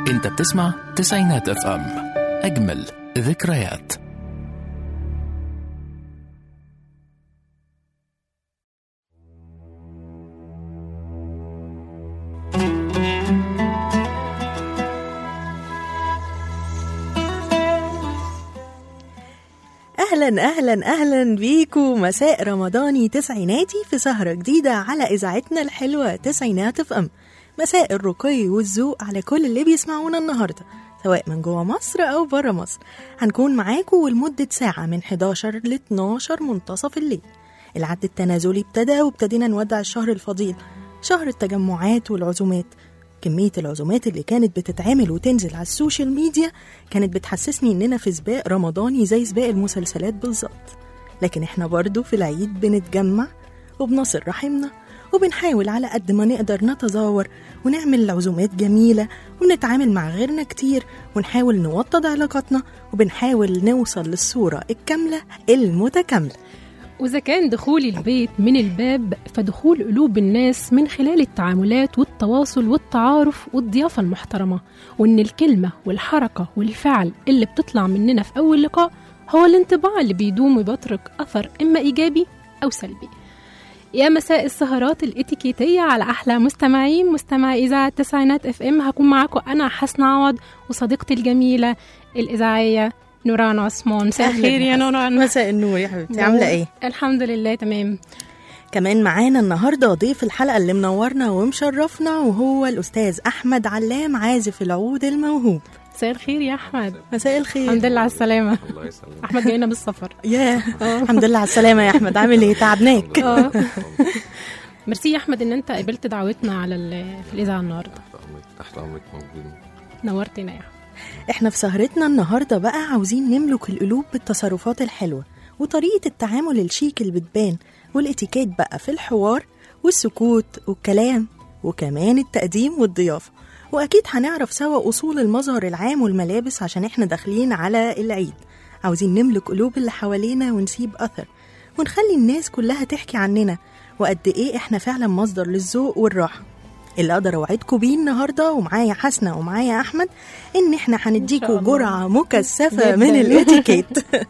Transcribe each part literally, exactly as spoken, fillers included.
انت بتسمع تسعينات اف ام، اجمل ذكريات. أهلا أهلا أهلا بيكو مساء رمضاني تسعيناتي في سهرة جديدة على إذاعتنا الحلوة تسعينات اف ام. مساء الرقي والذوق على كل اللي بيسمعونا النهاردة سواء من جوه مصر أو برا مصر. هنكون معاكو لمدة ساعة من حداشر ل اتناشر منتصف الليل. العد التنازلي ابتدى وابتدينا نودع الشهر الفضيل، شهر التجمعات والعزومات. كمية العزومات اللي كانت بتتعمل وتنزل على السوشيال ميديا كانت بتحسسني إننا في سباق رمضاني زي سباق المسلسلات بالظبط. لكن احنا برضو في العيد بنتجمع وبنصل رحمنا وبنحاول على قد ما نقدر نتزاور ونعمل عزومات جميلة ونتعامل مع غيرنا كتير ونحاول نوطد علاقاتنا وبنحاول نوصل للصورة الكاملة المتكاملة. وإذا كان دخول البيت من الباب فدخول قلوب الناس من خلال التعاملات والتواصل والتعارف والضيافة المحترمة، وإن الكلمة والحركة والفعل اللي بتطلع مننا في أول لقاء هو الانطباع اللي بيدوم وبيترك أثر إما إيجابي أو سلبي. يا مساء السهرات الاتيكيتية على أحلى مستمعين مستمعي إذاعة تسعينات اف ام. هكون معاكم أنا حسن عوض وصديقتي الجميلة الإذاعية نوران عثمان. مساء الخير يا نوران. مساء النور يا حبيبتي، عاملة ايه؟ الحمد لله تمام. كمان معانا النهاردة ضيف الحلقة اللي منورنا ومشرفنا وهو الأستاذ أحمد علام عازف العود الموهوب. مساء الخير يا أحمد. مساء الخير. الحمد لله على السلامة. الله يسلمك. أحمد جاينا بالسفر. ياه الحمد لله على السلامة يا أحمد، عامل ايه؟ تعبناك؟ اه ميرسي يا أحمد إن أنت قبلت دعوتنا على في الإذاعة النهاردة. تحت أمرك موجودين. نورتنا يا أحمد. احنا في سهرتنا النهاردة بقى عاوزين نملك القلوب بالتصرفات الحلوة وطريقة التعامل الشيك اللي بتبان، والاتيكيت بقى في الحوار والسكوت والكلام وكمان التقديم والضيافة. وأكيد هنعرف سوا أصول المظهر العام والملابس عشان احنا داخلين على العيد. عاوزين نملك قلوب اللي حوالينا ونسيب أثر ونخلي الناس كلها تحكي عننا وقد ايه احنا فعلا مصدر للذوق والراحة. اللي اقدر اوعدكم بيه النهارده ومعايا حسنه ومعايا احمد ان احنا هنديكوا جرعه مكثفه من الاتيكيت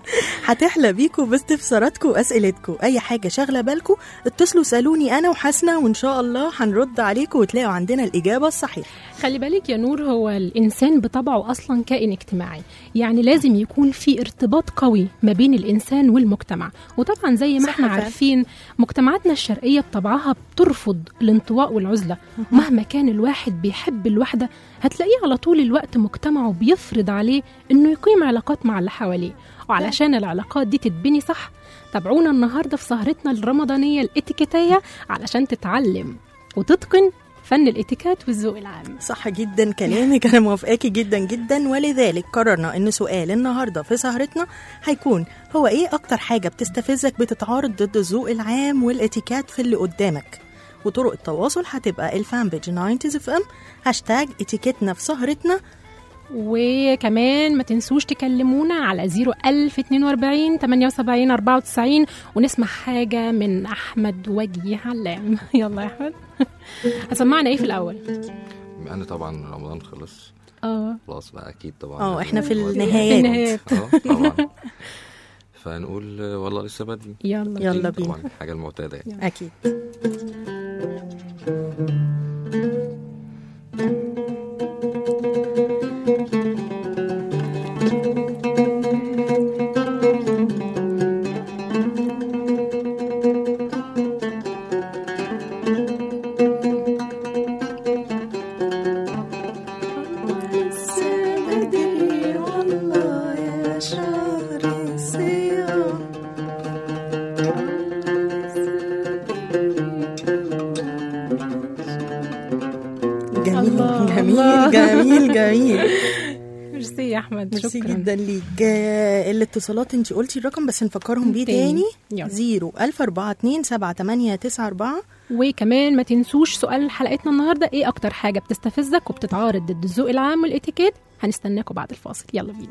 هتحلى بيكوا باستفساراتكم واسئلتكم. اي حاجه شاغله بالكم اتصلوا سالوني انا وحسنه وان شاء الله هنرد عليكم وتلاقوا عندنا الاجابه الصحيحه. خلي بالك يا نور، هو الإنسان بطبعه أصلا كائن اجتماعي، يعني لازم يكون في ارتباط قوي ما بين الإنسان والمجتمع. وطبعا زي ما احنا عارفين مجتمعاتنا الشرقية بطبعها بترفض الانطواء والعزلة. مهما كان الواحد بيحب الوحدة هتلاقيه على طول الوقت مجتمعه بيفرض عليه إنه يقيم علاقات مع اللي حواليه. وعلشان العلاقات دي تتبني صح تابعونا النهاردة في سهرتنا الرمضانية الاتيكيتية علشان تتعلم وتتقن فن الاتيكيت والذوق العام. صح جدا كلامك، انا موافقاكي جدا جدا. ولذلك قررنا ان سؤال النهارده في سهرتنا هيكون هو ايه اكتر حاجه بتستفزك بتتعارض ضد الذوق العام والاتيكيت في اللي قدامك. وطرق التواصل هتبقى الفان بيج ناينتيز اف ام هاشتاج اتيكيتنا في سهرتنا. وكمان ما تنسوش تكلمونا على زيرو ألف اتنين وأربعين تمانية وسبعين أربعة وتسعين ونسمع حاجة من أحمد وجيه علام. يلا يا أحمد هسمعنا إيه في الأول؟ أنا طبعا رمضان خلص اه خلاص بقى أكيد طبعا. اه احنا في النهايات. النهايات اه طبعا. فنقول والله لسه بدري. يلا يلا بينا. طبعا حاجة المعتادة يعني. اكيد. جميل جميل جميل. ميرسي يا احمد، ميرسي شكرا جدا ليك. الاتصالات انت قلتي الرقم بس نفكرهم بيه تاني. زيرو ألف أربعة اتنين سبعة تمانية تسعة أربعة. وكمان ما تنسوش سؤال حلقتنا النهارده، ايه اكتر حاجه بتستفزك وبتتعارض ضد الذوق العام والاتيكيت؟ هنستناكم بعد الفاصل، يلا بينا.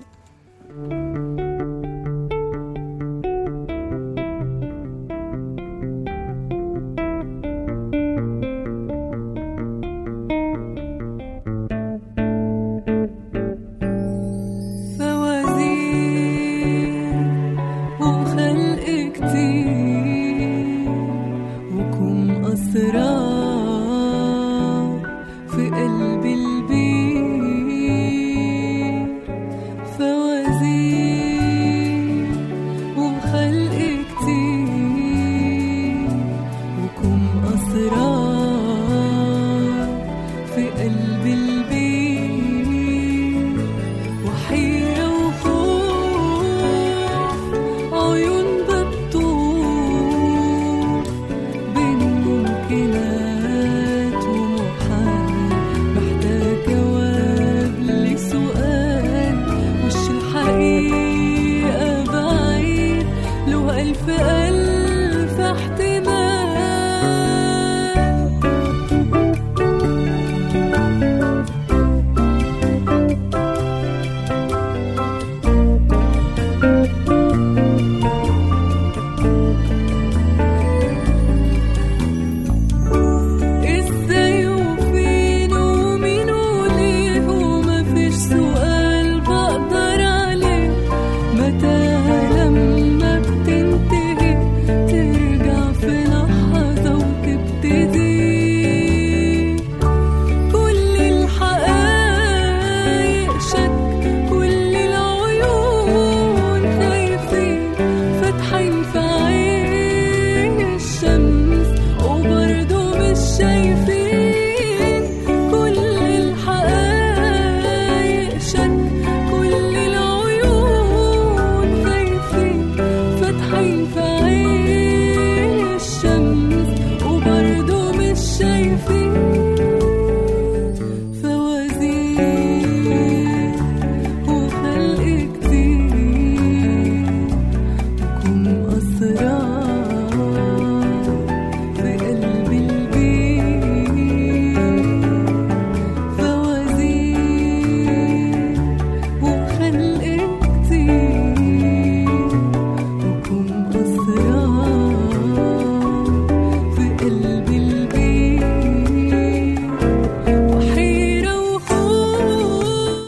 أسرار في قلب البير، فوازير وخلق كتير، وكم أسرار في قلب البير، وحيرة وخوف عيون بتطوف بين ممكنات ومحال، محتاج جواب لسؤال، وش الحقيقة بعيد له ألف ألف احتمال. ازاي وفين ومين وليه، ومفيش سؤال بقدر عليه، متاهة لما بتنتهي ترجع في لحظة وتبتدي. كل الحقايق شك، كل العيون خايفين، فاتحين في عين الشمس وبرضه مش شايفين. كل الحقايق شك، كل العيون خايفين، فاتحين في عين الشمس وبرضه مش شايفين. فوازير وخلق كتير، وكم أسرار في قلب البير، فوازير وخلق كتير، وكم أسرار في قلب البير، وحيرة وخوف.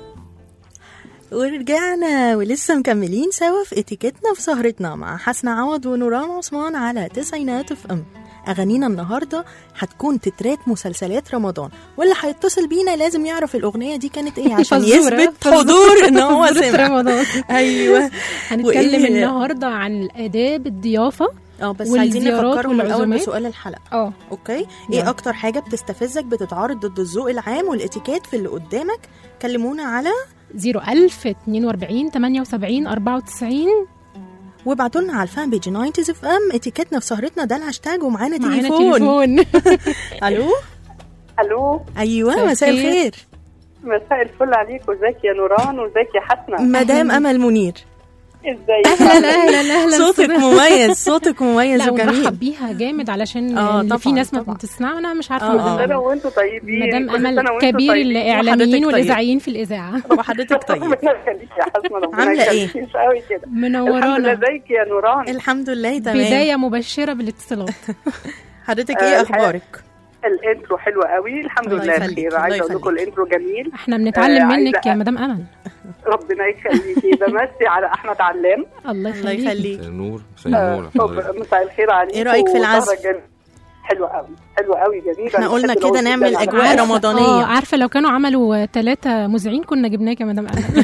ورجعنا ولسه مكملين سوا في اتيكيتنا في سهرتنا مع حسن عوض ونوران عثمان على تسعينات اف ام. اغانينا النهارده هتكون تترات مسلسلات رمضان، واللي هيتصل بينا لازم يعرف الاغنيه دي كانت ايه عشان فزورة، يثبت فزورة. حضور ان هو فزورة سمع. رمضان. ايوه. هنتكلم وإيه- النهارده عن الآداب الضيافة. اه بس عايزين والزيارات نفكرهم الاول والعزومات. بسؤال الحلقه. اه اوكي، يلا. ايه اكتر حاجه بتستفزك بتتعارض ضد الذوق العام والاتيكيت في اللي قدامك؟ كلمونا على صفر ألف اتنين وأربعين تمانية وسبعين أربعة وتسعين. وابعتوا لنا على الفان بيج تسعين اف ام. اتيكيتنا في سهرتنا ده الهاشتاج، ومعانا معانا تليفون. تليفون. الو. الو، ايوه، مساء مساء الخير. الخير. مساء الفل عليكم. ازيك يا نوران وازيك يا حسنة؟ مدام امل منير. ازيك؟ اهلا اهلا اهلا. صوتك مميز، صوتك مميز لا وجميل. ونرحب بيها جامد علشان آه، اللي في طبعاً، ناس ما طبعاً. بتسمع، انا مش عارفه آه، مدام آه. سنة امل. وانتم طيبين. مدام كل امل سنة وانتم كبير طيبين. الاعلاميين وحضرتك طيب. والاذاعيين في الاذاعه. وحضرتك طيب. ربنا يخليك يا حسنة، ربنا عاملة إيه؟ يخليك. مش قوي كده. الحمد لله. منورانا. ازيك يا نوران؟ الحمد لله تمام. بدايه مبشره بالاتصالات. حضرتك آه، ايه الحقيقة اخبارك؟ الانترو حلو قوي، الحمد الله لله يخليك، بخير. الله عايزه اقول لكم يخليك. الانترو جميل. احنا بنتعلم آه، منك عايزة- يا مدام امل. ربنا يخليكي. بمسي على احمد علام. الله الله يخليك. يخليك. مساء النور، مساء النور آه، حضرتك. مساء الخير عليكم. إيه رأيك في العزف؟ وسهرة جميلة. حلوة قوي، حلوة قوي، جميلة. احنا أنا قلنا بحب كده الأوتفيت نعمل ده. أجواء عارفة- رمضانية. اه عارفه لو كانوا عملوا ثلاثه مذيعين كنا جبناك يا مدام امل.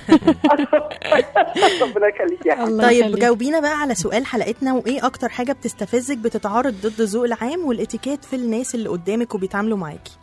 ربنا يخليك يا حسن. الله طيب يخليك. جاوبينا بقى على سؤال حلقتنا، وايه اكتر حاجه بتستفزك بتتعارض ضد الذوق العام والاتيكيت في الناس اللي قدامك وبيتعاملوا معاكي؟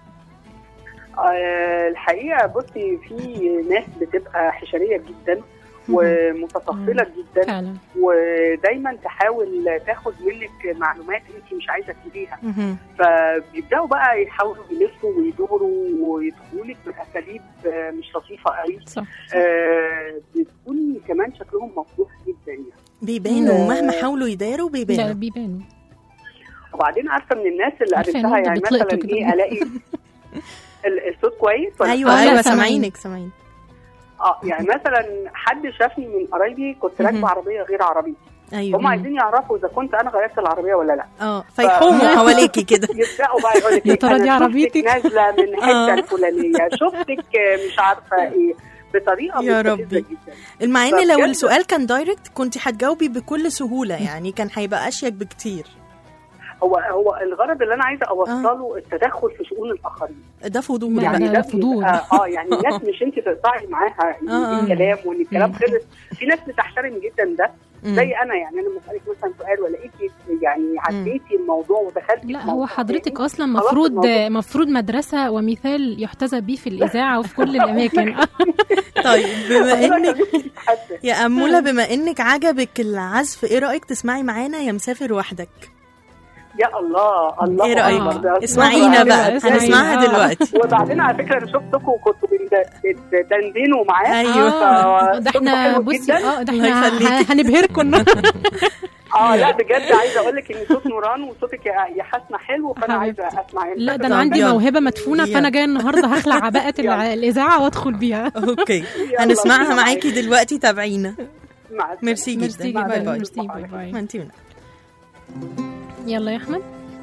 آه، الحقيقة بصي، في ناس بتبقى حشرية جدا ومتطفلة جدا، فعلا. ودايما تحاول تاخد منك معلومات انت مش عايزة تجيبيها، مهم. فبيبداوا بقى يحاولوا يلفوا ويدوروا ويدخلوا لك بأساليب آه، مش لطيفة قوي. صح. آه، بتكون كمان شكلهم مفضوح جدا يعني. بيبانوا مم. مهما حاولوا يداروا لا بيبانوا. بيبانوا. وبعدين عارفة من الناس اللي عارفة قابلتها إن أنت يعني بتلقطوا مثلا كده. ايه، الاقي ال- الصوت كويس ولا ايوه آه، لا، ايوه سامعين. سامعينك سامعين. اه يعني مثلا حد شافني من قرايبي كنت مهم. راكبه عربيه غير عربيتي، ايوه هم عايزين يعرفوا اذا كنت انا غيرت العربيه ولا لا. اه فيحوموا حواليكي كده. يبداوا بقى يقول لك يا ترى دي عربيتك؟ نازله من آه. الحته الفلانيه، شفتك مش عارفه ايه، بطريقه يا مستفزة ربي. جدا. مع ان لو فبجد- السؤال كان دايركت كنت هتجاوبي بكل سهوله، يعني كان هيبقى اشيك بكتير. هو هو الغرض اللي انا عايزه اوصله آه. التدخل في شؤون الاخرين. ده فضول يعني ده فضول اه يعني الناس مش انت تقطعي معاها آه. الكلام وان الكلام خلص. في ناس بتحترم جدا ده زي انا، يعني انا بسالك مثلا سؤال والاقيكي يعني عديتي الموضوع ودخلتي. لا هو حضرتك اصلا مفروض مفروض مدرسه ومثال يحتذى به في الاذاعه وفي كل الاماكن. طيب بما انك يا أمولة بما انك عجبك العزف، ايه رايك تسمعي معانا يا مسافر وحدك؟ يا الله الله. ايه رايك اسمعينا بقى، هنسمعها دلوقتي. وبعدين على فكره انا شفتكم وكنتوا بتدندنوا معايا. ايوه ده احنا بصي اه ده احنا هنبهركم. اه لا بجد عايزه اقول لك ان صوت نوران وصوتك يا حسنه حلو، فانا عايزه اسمع. لا ده انا عندي موهبه مدفونه، فانا جايه النهارده هخلع عباءه الاذاعه وادخل بيها. اوكي هنسمعها معاكي دلوقتي، تابعينا. ميرسي جدا. باي باي. ميرسي باي باي. ما انتي يلا يا احمد.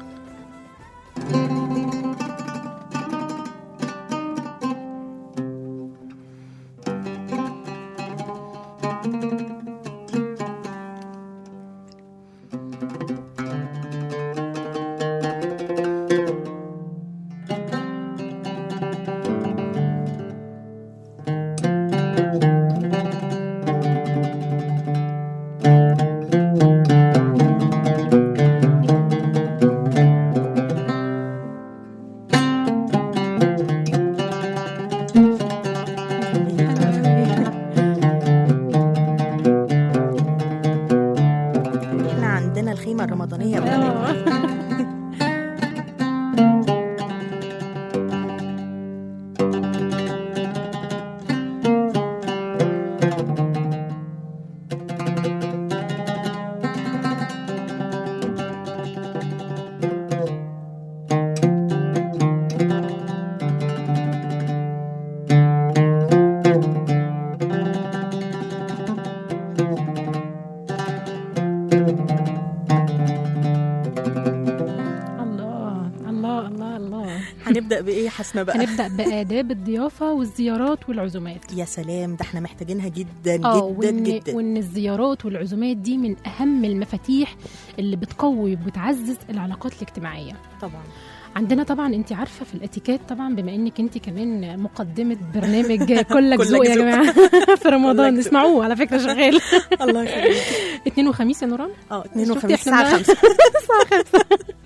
هنبدأ بإيه حسنا بقى؟ هنبدأ بآداب الضيافة والزيارات والعزومات. يا سلام، ده احنا محتاجينها جدا جدا وإن جدا. وإن الزيارات والعزومات دي من أهم المفاتيح اللي بتقوي وبتعزز العلاقات الاجتماعية. طبعا عندنا طبعا انت عارفه في الاتيكيت طبعا، بما انك انت كمان مقدمه برنامج كلك ذوق يا جماعه في رمضان، اسمعوه على فكره شغال. الله يخليك. اثنين وخميس يا نوران. اه اثنين وخميس الساعه خمسة. الساعه خمسة.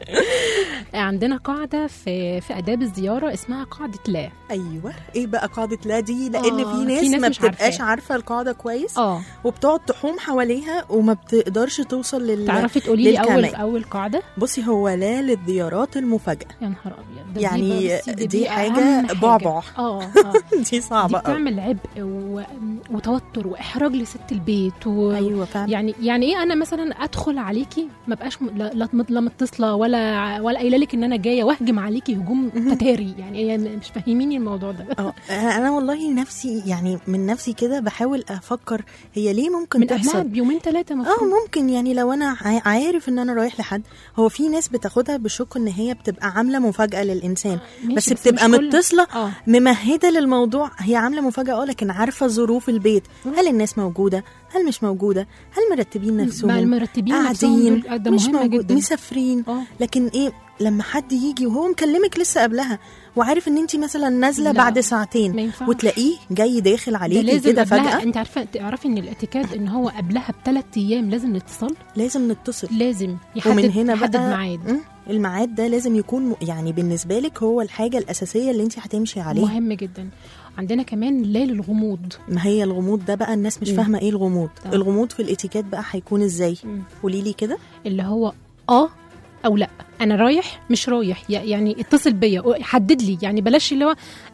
عندنا قاعده في في اداب الزياره اسمها قاعده لا. ايوه، ايه بقى قاعده لا دي؟ لان آه في ناس, في ناس ما بتبقاش عارفه القاعده كويس، اه وبتقعد تحوم حواليها وما بتقدرش توصل لل تعرفي تقولي لي اول اول قاعده؟ بصي، هو لا للزيارات المفاجاه. يا نهار ابيض، يعني دي, دي, دي حاجه بعبع. اه اه دي صعبه قوي، بتعمل عبء و... وتوتر واحراج لست البيت و... ايوه فعلا. يعني يعني ايه انا مثلا ادخل عليكي ما بقاش م... لا لا متصله ولا ولا قايله لك ان انا جايه واهجم عليكي هجوم تتاري، يعني مش فاهميني الموضوع ده. اه انا والله نفسي يعني من نفسي كده بحاول افكر هي ليه ممكن من تحصل من بيومين ثلاثه اه ممكن، يعني لو انا عارف ان انا رايح لحد، هو في ناس بتاخدها بشك ان هي بتبقى عامله مفاجاه للانسان، آه بس بتبقى متصله آه. ممهده للموضوع، هي عامله مفاجاه اه لكن عارفه ظروف البيت، هل الناس موجوده، هل مش موجوده، هل مرتبين نفسهم، مرتبين نفسهم، مش موجود، مسافرين. أوه. لكن ايه لما حد يجي وهو مكلمك لسه قبلها وعارف ان انت مثلا نازله بعد ساعتين وتلاقيه جاي داخل عليكي كده فجاه. انت عارفه تعرفي ان الاتيكيت ان هو قبلها بثلاث ايام لازم نتصل لازم نتصل لازم يحدد ومن هنا يحدد ميعاد. الميعاد ده لازم يكون يعني بالنسبه لك هو الحاجه الاساسيه اللي انت هتمشي عليها، مهم جدا. عندنا كمان ليل الغموض. ما هي الغموض ده بقى الناس مش فاهمه ايه الغموض. طبعا. الغموض في الاتيكيت بقى هيكون ازاي؟ قولي لي كده. اللي هو اه او لا، انا رايح مش رايح، يعني اتصل بيا حدد لي، يعني بلاش اللي هو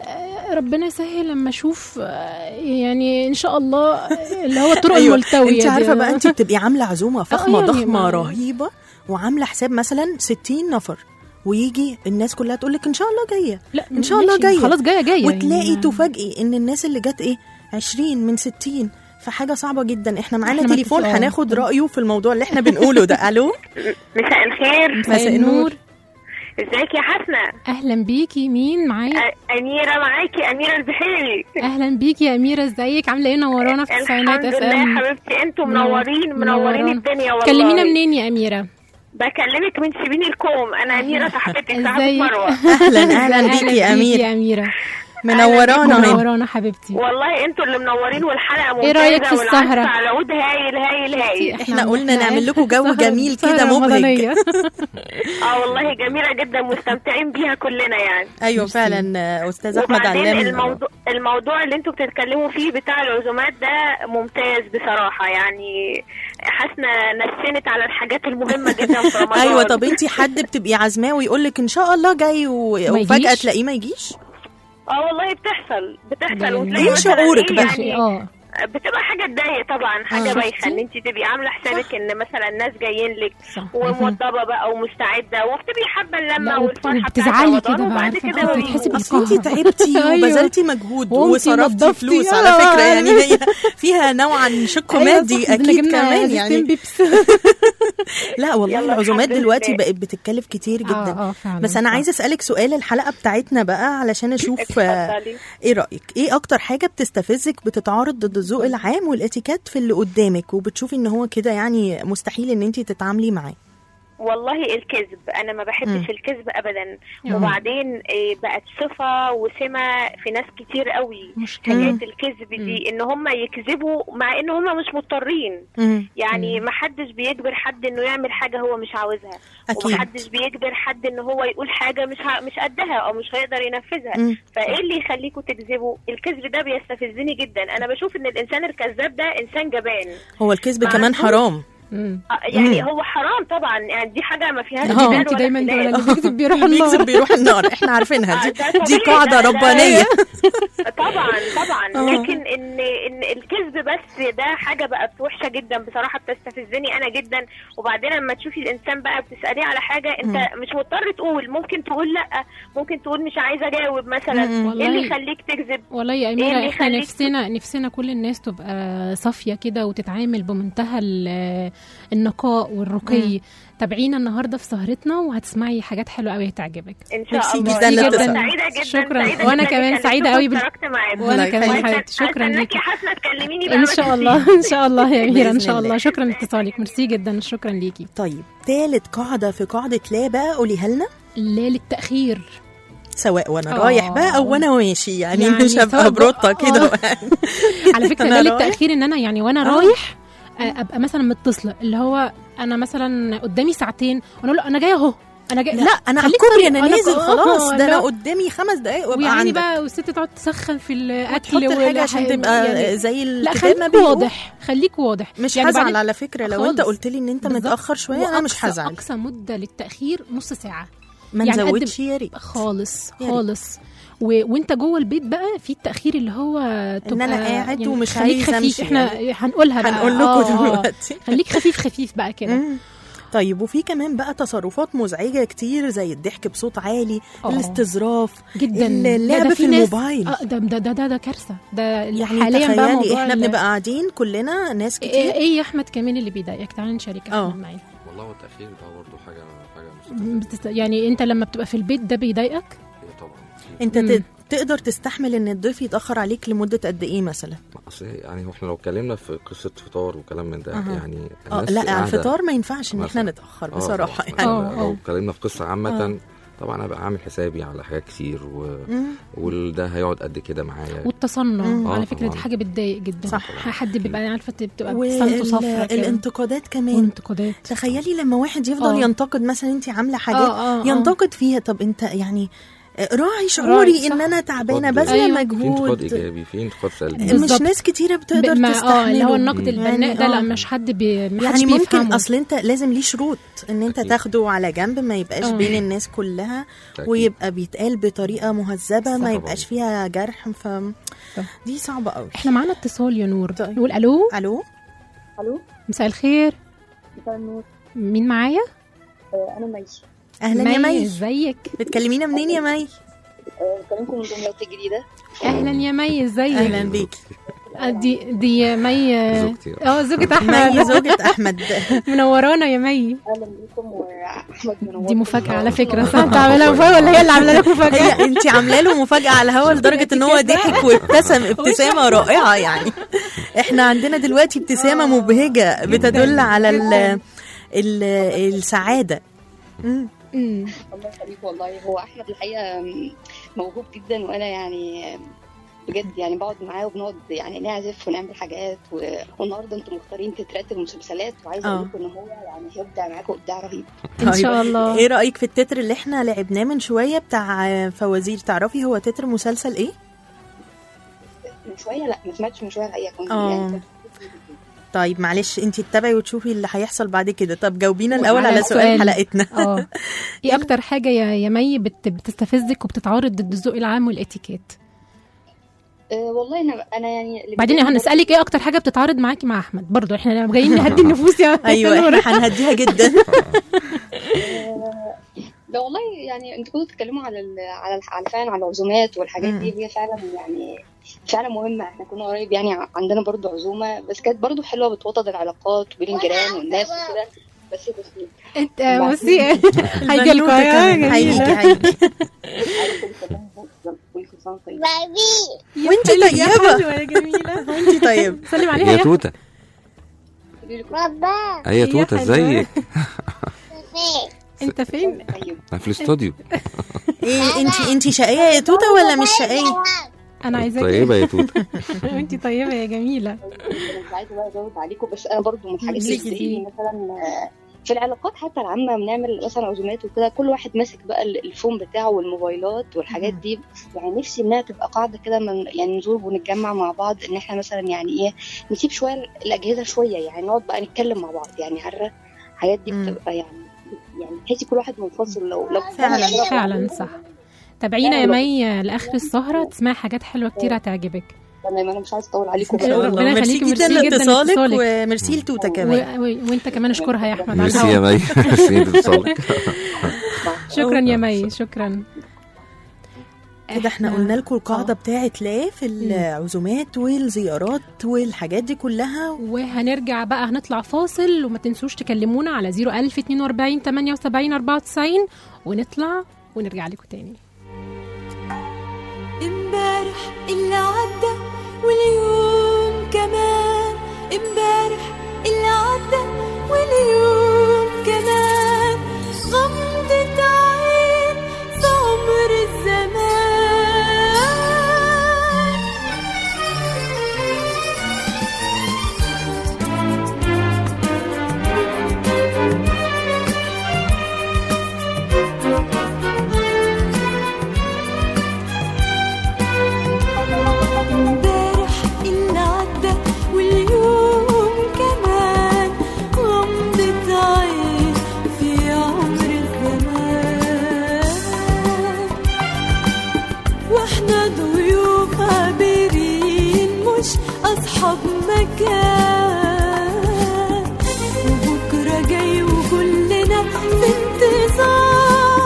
ربنا يسهل لما اشوف يعني ان شاء الله اللي هو الطرق أيوة. الملتويه. انت عارفه بقى انت بتبقي عامله عزومه فخمه يعني ضخمه رهيبه وعامله حساب مثلا ستين نفر، ويجي الناس كلها تقول لك ان شاء الله جايه، لا ان شاء الله جايه، خلاص جايه جايه، وتلاقي يعني تفاجئي ان الناس اللي جت ايه عشرين من ستين، فحاجه صعبه جدا. احنا معانا تليفون هناخد رايه في الموضوع اللي احنا بنقوله ده. الو، مساء الخير. مساء النور. ازيك يا حسنة؟ اهلا بيكي، مين معايا؟ اميره معاكي، اميره البحيري. اهلا بيكي يا اميره، ازيك عامله ايه؟ نورانا في التسعينات اف ام. الحمد لله يا حبيبتي، انتوا منورين منورين الدنيا والله. كلمينا منين يا اميره؟ بكلمك من شبين الكوم. انا اميره صاحبتك صاحبه مروه. اهلا اهلا بيكي يا اميره. يا اميره منورانا منورانا حبيبتي. والله انتوا اللي منورين والحلقه ممتازه. ايه رايك في السهره؟ على العود هايل هايل هايل. احنا قلنا نعمل لكم جو جميل كده مبهج. اه والله جميله جدا مستمتعين بيها كلنا يعني. ايوه فعلا استاذ احمد علام. الموضوع الموضوع اللي انتوا بتتكلموا فيه بتاع العزومات ده ممتاز بصراحه يعني. حاسه نسنت على الحاجات المهمه جدا في رمضان. ايوه طب انتي حد بتبقي عازماه ويقول لك ان شاء الله جاي وفجاه تلاقيه ما يجيش؟ اه والله بتحصل بتحصل وتلاقي ايه شعورك بقى؟ يعني اه بتبقى حاجه تضايق طبعا، حاجه بايخه ان انت تبقي عامله حسابك ان مثلا الناس جايين لك وموضبه بقى ومستعده وبتبقي حابه اللمه والفرحه بتزعلي كده وبعد كده بتحسي اصل انت تعبتي وبذلتي مجهود وصرفتي فلوس على فكره يعني هي فيها نوعا شق مادي اكيد كمان يعني. لا والله العزومات دلوقتي بقت بتتكلف كتير جدا. بس انا عايزه اسالك سؤال الحلقه بتاعتنا بقى علشان اشوف ايه رايك. ايه اكتر حاجه بتستفزك بتتعارض ضد الذوق العام والاتيكيت في اللي قدامك وبتشوفي ان هو كده يعني مستحيل ان انتي تتعاملي معاه؟ والله الكذب، انا ما بحبش م. الكذب ابدا. م. وبعدين بقت صفه وسمه في ناس كتير قوي حكايه الكذب دي، م. ان هم يكذبوا مع ان هم مش مضطرين. م. يعني ما حدش بيجبر حد انه يعمل حاجه هو مش عاوزها، وما حدش بيجبر حد ان هو يقول حاجه مش ه... مش قدها او مش هيقدر ينفذها. م. فايه اللي يخليكم تكذبوا؟ الكذب ده بيستفزني جدا. انا بشوف ان الانسان الكذاب ده انسان جبان. هو الكذب كمان حرام. مم. يعني مم. هو حرام طبعا يعني دي حاجه ما فيهاش جدال. انت دايما تقولي اللي بيكذب بيروح النار. بيكذب بيروح النار احنا عارفينها دي دي قاعده ربانيه. طبعا طبعا لكن ان ان الكذب بس ده حاجه بقى وحشه جدا بصراحه، بتستفزني انا جدا. وبعدين لما تشوفي الانسان بقى بتساليه على حاجه انت مم. مش مضطر تقول، ممكن تقول لا، ممكن تقول مش عايزه اجاوب مثلا. ايه اللي يخليك تكذب؟ والله يا اميره إيه احنا نفسنا نفسنا كل الناس تبقى صافيه كده وتتعامل بمنتهى النقاء والرقي. تابعينا النهارده في سهرتنا وهتسمعي حاجات حلوه قوي هتعجبك ان شاء الله. جدا جدا سعيده جدا. شكرا. وانا كمان سعيده قوي بال... وانا كمان حبيبتي شكرا ليكي. حاسه تكلميني بقى ان شاء الله ان شاء الله يا اميره ان شاء الله. شكرا لاتصالك، ميرسي جدا، شكرا ليكي. طيب ثالث قاعده في قاعده لا بقى قوليها لنا. لا للتاخير، سواء وانا أوه. رايح بقى او وانا ماشي يعني, يعني مش هبقى بروطه كده. على فكره لا للتاخير ان انا يعني وانا أوه. رايح ابقى مثلا متصله، اللي هو انا مثلا قدامي ساعتين وانا اقول له انا جايه اهو انا جاي. لا انا على الكوبري انا نازل خلاص، ده انا قدامي خمس دقايق وابقى يعني عندك. بقى والست تقعد تسخن في الاكل وحاجه عشان تبقى يعني زي الكتاب ما بيقول. واضح خليك واضح. مش يعني هزعل على فكره لو انت قلت لي ان انت متاخر شويه انا مش هزعل. اقصى مده للتاخير نص ساعه، ما يعني نزودش يا ريت خالص خالص. و... وانت جوه البيت بقى في التاخير اللي هو ان انا قاعد يعني ومش عايز امشي. احنا هنقولها بقى هنقول لكم دلوقتي. خليك خفيف خفيف بقى كده. طيب وفي كمان بقى تصرفات مزعجه كتير زي الضحك بصوت عالي، أوه. الاستظراف جدا، اللعب في الموبايل. اه ده ده ده ده كارثه ده يعني. حاليا بقى موضوع احنا بنبقى قاعدين كلنا ناس كتير. ايه, إيه يا احمد كمان اللي بيضايقك؟ تعالى نشارك معايا. والله هو التاخير ده برضه حاجه حاجه يعني انت لما بتبقى في البيت ده بيضايقك؟ ايه طبعا. انت ت... تقدر تستحمل ان الضيف يتاخر عليك لمده قد ايه مثلا؟ يعني احنا لو اتكلمنا في قصه فطار وكلام من ده أه. يعني اه لا على الفطار ما ينفعش ان احنا نتاخر بصراحه. أوه. يعني أوه. لو اتكلمنا في قصه عامه أوه. طبعا هبقى عامل حسابي على حاجات كتير و... وده هيقعد قد كده معايا. والتصنع على فكره دي حاجه بتضايق جدا. صح. حد بيبقى عارفه بتبقى بسنته صفرا كده. الانتقادات كمان. والانتقادات. تخيلي لما واحد يفضل أوه. ينتقد مثلا انت عامله حاجات أوه. أوه. ينتقد فيها. طب انت يعني راعي شعوري ان انا تعبانه بذل أيوة. مجهود. في انتقاد ايجابي في انتقاد سلبي. مش ناس كتيره بتقدر تستحمله. اه اللي هو النقد البناء يعني ده لا مش حد بي يعني ممكن اصل انت لازم ليه شروط ان انت أكيد. تاخده على جنب ما يبقاش أوه. بين الناس كلها أكيد. ويبقى بيتقال بطريقه مهذبه ما يبقاش فيها جرح. ف دي صعبه قوي. احنا معانا اتصال يا نور. طيب. نقول الو. الو الو مساء الخير. مساء النور. مين معايا؟ آه انا مي. اهلا يا مي. ازيك؟ بتكلمينا منين يا مي؟ بكلمكم من دمياط الجديدة. اهلا يا مي ازيك؟ اهلا بيكي. دي دي مي اه زوجة احمد. مي زوجة احمد منورانا يا مي. اهلا بيكم. واحمد منور. دي مفاجأة على فكرة صح؟ انت عاملها مفاجأة ولا هي اللي عامله لك مفاجأة؟ هي انت عامله له مفاجأة على الهوا لدرجة ان هو ضحك وابتسم ابتسامة رائعة يعني. احنا عندنا دلوقتي ابتسامة مبهجة بتدل على ال السعاده. امم الله يخليك والله. هو احمد الحقيقه موهوب جدا، وانا يعني بجد يعني بقعد معاه وبنقعد يعني نعزف ونعمل حاجات، والنهارده انتم مختارين تترات المسلسلات، وعايزه اقول لكم ان هو يعني هيبدع معاكم ابداع رهيب ان شاء الله. ايه رايك في التتر اللي احنا لعبناه من شويه بتاع فوازير؟ تعرفي هو تتر مسلسل ايه؟ من شويه لا ما سمعتش من شويه الحقيقه كنت أوه. يعني. طيب معلش انتي تتابعي وتشوفي اللي هيحصل بعد كده. طب جاوبينا الاول على سؤال حلقتنا. اه ايه اكتر حاجه يا يا مي بت بتستفزك وبتتعارض ضد الذوق العام والاتيكيت؟ أه والله انا انا يعني بعدين هنسالك ايه اكتر حاجه بتتعارض معاكي مع احمد برضو، احنا جايين نهدي النفوس يا ايوه احنا هنهديها جدا. لا والله يعني انتوا كنتوا بتتكلموا على ال على على فعلا على العزومات والحاجات دي، هي فعلا يعني فعلا مهمه. احنا كنا قريب يعني عندنا برضو عزومه، بس كانت برضو حلوه، بتوطد العلاقات بين الجيران والناس وكده. بس بس انت بصي هيجي لكم هيجي هيجي وانت طيبه يا جميله وانت طيب. سلم عليها يا توته. بابا يا توته ازيك؟ انت فين؟ انا في الاستوديو. ايه انت انت شقيه يا توته ولا مش شقيه؟ انا عايزاكي طيبه يا توته. وانت طيبه يا جميله. انا عايزه بقى ازود عليكم، بس انا برضو من الحاجات اللي بتضايقني مثلا في العلاقات حتى العامه، بنعمل مثلا عزومات وكده، كل واحد ماسك بقى الفون بتاعه والموبايلات والحاجات دي. يعني نفسي انها تبقى قاعده كده، من يعني نزور ونتجمع مع بعض، ان احنا مثلا يعني ايه نسيب شويه الاجهزه شويه، يعني نقعد بقى نتكلم مع بعض. يعني عارفه الحاجات دي بتبقى يعني يعني تحسي كل واحد منفصل. لو لو فعلا فعلا صح. تابعينا يا مي لاخر السهره، تسمعي حاجات حلوه كتير هتعجبك. تمام انا مش عايزه اطول عليكم. ربنا يخليكي، ميرسي جدا لاتصالك، وميرسي لتوته كمان. وانت كمان اشكرها يا احمد على ميرسي يا مي. ميرسي لاتصالك. شكرا يا مي، شكرا. كده احنا قلنا لكم القاعده بتاعت لا في العزومات والزيارات والحاجات دي كلها، وهنرجع بقى هنطلع فاصل، وما تنسوش تكلمونا على صفر ألف اتنين وأربعين تمانية وسبعين أربعة وتسعين، ونطلع ونرجع لكم تاني. امبارح اللي عدى واليوم كمان، امبارح اللي عدى واليوم كمان، غمضة عين في عمر الزمان. امبارح اللي عدى واليوم كمان، غمضة عين في عمر الزمان، واحنا ضيوف عابرين مش أصحاب مكان، وبكرة جاي وكلنا في انتظار،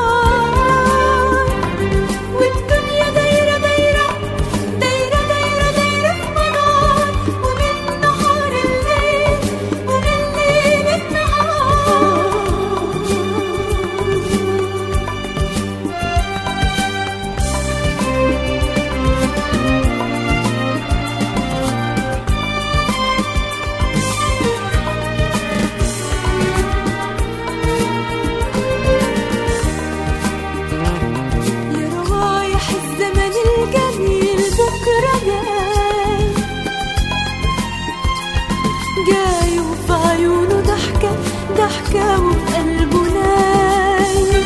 والدنيا دايرة دايرة دايرة دايرة دايرة في منار، ومن نهار الليل ومن ليل النهار. يا روايح الزمن الجميل بكرة جاي، جاي وفي عيونه ضحكة ضحكة وفي قلبه ناي،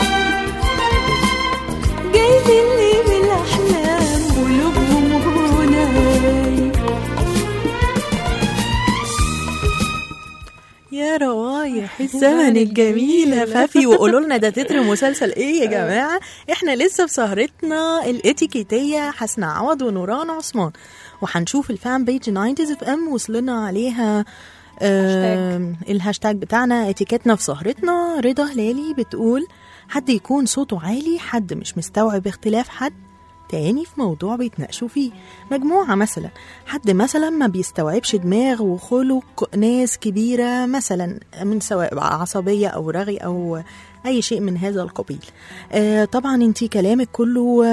جاي للي بالأحلام قلوبهم هناي. يا روايح الزمن الجميل فافي. وقولوا لنا ده تتر مسلسل ايه يا جماعه؟ احنا لسه في سهرتنا الاتيكيتيه، حسنة عوض ونوران عثمان، وهنشوف الفان بيج تسعين اف ام وصلنا عليها آه الهاشتاج بتاعنا اتيكيتنا في سهرتنا. رضا هلالي بتقول حد يكون صوته عالي، حد مش مستوعب اختلاف حد تاني في موضوع بيتناقشوا فيه، مجموعة مثلا، حد مثلا ما بيستوعبش دماغ وخلق ناس كبيرة مثلا، من سواء عصبية أو رغي أو أي شيء من هذا القبيل. آه طبعا انتي كلامك كله آه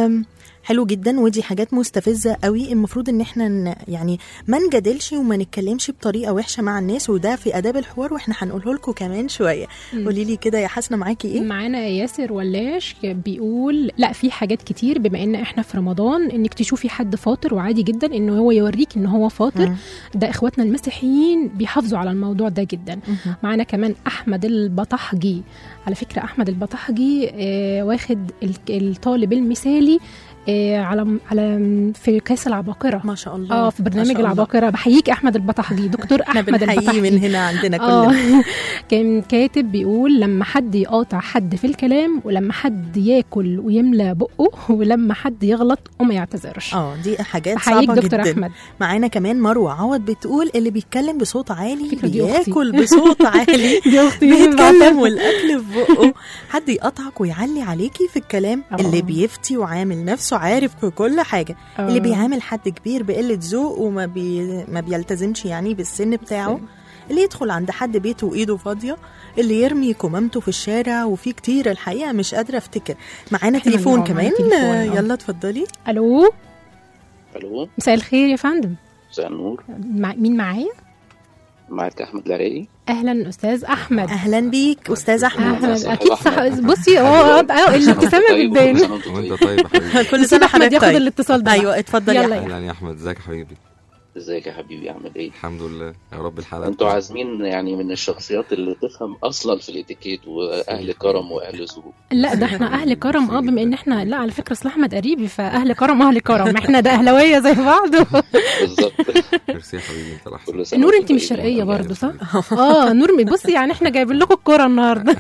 حلو جدا، ودي حاجات مستفزه قوي. المفروض ان احنا ن... يعني ما نجادلش وما نتكلمش بطريقه وحشه مع الناس، وده في اداب الحوار واحنا هنقوله لكم كمان شويه. قولي لي كده يا حسنه، معاكي ايه؟ معانا ياسر ولاش بيقول لا، في حاجات كتير بما ان احنا في رمضان انك تشوفي حد فاطر وعادي جدا انه هو يوريك ان هو فاطر. مم. ده اخواتنا المسيحيين بيحافظوا على الموضوع ده جدا. مم. معانا كمان احمد البطحجي. على فكره احمد البطحجي آه واخد الطالب المثالي إيه على على في كاس العباقره، ما شاء الله. اه في برنامج العباقره. بحييك احمد البطحجي، دكتور احمد البطحجي من هنا عندنا كلنا. كان كاتب بيقول لما حد يقاطع حد في الكلام، ولما حد ياكل ويملى بقه، ولما حد يغلط وما يعتذرش. اه دي حاجات صعبه دكتور جدا. أحمد. معانا كمان مروه عوض بتقول اللي بيتكلم بصوت عالي بياكل بصوت عالي، بيتكلم والاكل في بقه. حد يقطعك ويعلي عليكي في الكلام. أوه. اللي بيفتي وعامل نفسه عارف في كل حاجة. أوه. اللي بيعامل حد كبير بقلة ذوق وما بي... ما بيلتزمش يعني بالسن بتاعه. اللي يدخل عند حد بيته وإيده فاضية. اللي يرمي كمامته في الشارع. وفي كتير الحقيقة مش قادرة افتكر. معانا تليفون كمان. تليفون. يلا اتفضلي. ألو. ألو. مساء الخير يا فندم. مساء النور. مع... مين معايا؟ معك أحمد العراقي. اهلا استاذ احمد. اهلا بيك استاذ احمد. أهلاً. اكيد صح. بصي اه الابتسامه بتبان. وانت طيب حبيبي. كل سنه احمد ياخد الاتصال ده. ايوه اتفضل يا اهلا يا احمد. ازيك يا حبيبي؟ ازيك يا حبيبي، عامل ايه؟ الحمد لله يا رب. الحلقه انتوا عازمين يعني من الشخصيات اللي تفهم اصلا في الاتيكيت، واهل كرم واهل ذوق. لا ده احنا اهل كرم اه بما ان احنا لا على فكره اصل احمد قريبي، فاهل كرم اهل كرم احنا ده اهلاويه زي بعض. بالظبط. ميرسي يا حبيبي. انت الاحسن. نور انت من الشرقيه برضه صح؟ اه نور بصي يعني احنا جايبين لكم الكوره النهارده.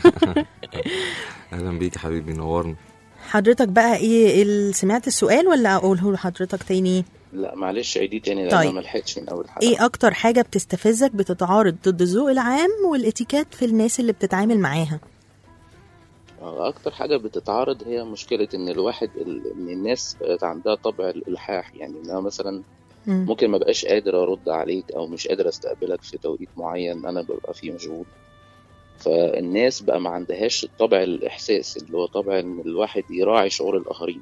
اهلا بيك يا حبيبي، نورنا. حضرتك بقى ايه، سمعت السؤال ولا اقوله لحضرتك تاني؟ لا معلش عيدي تاني لأن طيب. أنا ملحقتش من أول حلقة. إيه أكتر حاجة بتستفزك بتتعارض ضد الذوق العام والإتيكات في الناس اللي بتتعامل معاها؟ أكتر حاجة بتتعارض هي مشكلة إن الواحد إن الناس عندها طبع الإلحاح، يعني إنها مثلا م. ممكن ما بقاش قادر أرد عليك أو مش قادر أستقبلك في توقيت معين أنا ببقى فيه مشغول. فالناس بقى ما عندهاش الطبع الإحساس اللي هو طبع إن الواحد يراعي شعور الآخرين.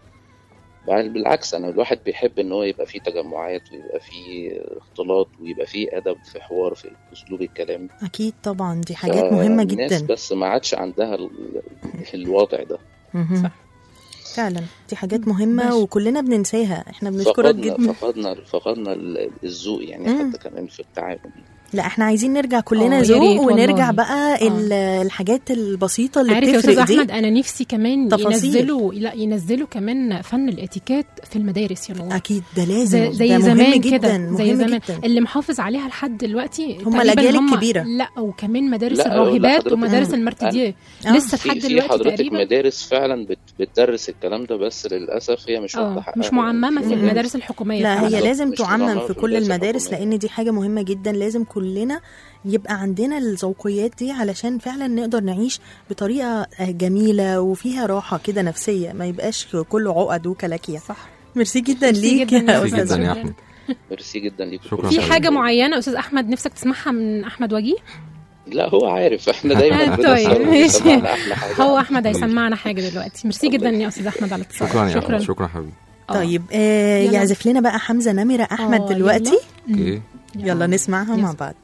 بالعكس أنا الواحد بيحب إن هو يبقى فيه تجمعات ويبقى فيه اختلاط ويبقى فيه أدب في حوار في أسلوب الكلام. أكيد طبعا دي حاجات مهمة جدا. الناس بس ما عادش عندها الوضع ده. صح فعلا دي حاجات مهمة باش. وكلنا بننساها. احنا بنشكرك جدا. فقدنا فقدنا الذوق يعني مم. حتى كمان في التعامل. لا احنا عايزين نرجع كلنا ذوق ونرجع بقى آه. الحاجات البسيطه اللي بتفرق دي. عارف يا استاذ احمد انا نفسي كمان تفاصيل. ينزلوا لا ينزلوا كمان فن الاتيكيت في المدارس يا نور. اكيد ده لازم. زي, زي زمان كده زي زمان جداً. اللي محافظ عليها لحد دلوقتي هم الاجيال الكبيره. لا وكمان مدارس الراهبات ومدارس المرتديات لسه لحد دلوقتي حضرتك تقريبا. مدارس فعلا بتدرس الكلام ده بس للاسف هي مش واخده حقها، مش معممه في المدارس الحكوميه. لا هي لازم تعمم في كل المدارس لان دي حاجه مهمه جدا. لازم كلنا يبقى عندنا الذوقيات دي علشان فعلا نقدر نعيش بطريقة جميلة وفيها راحة كده نفسية، ما يبقاش كله عقد وكلاكية. صح. ميرسي جدا ليك يا أستاذ جدا يا أحمد. ميرسي جدا ليك. في حاجة معينة أستاذ أحمد نفسك تسمعها من أحمد وجيه؟ لا هو عارف احنا دايما طيب هو أحمد هيسمعنا حاجة دلوقتي. ميرسي جدا يا أستاذ أحمد على الاتصال. شكرا يا أحمد. شكرا حبيبي. طيب آه يعزف لنا بقى حمزة نمرة أحمد دلوقتي. يلا. يلا نسمعها مع بعض.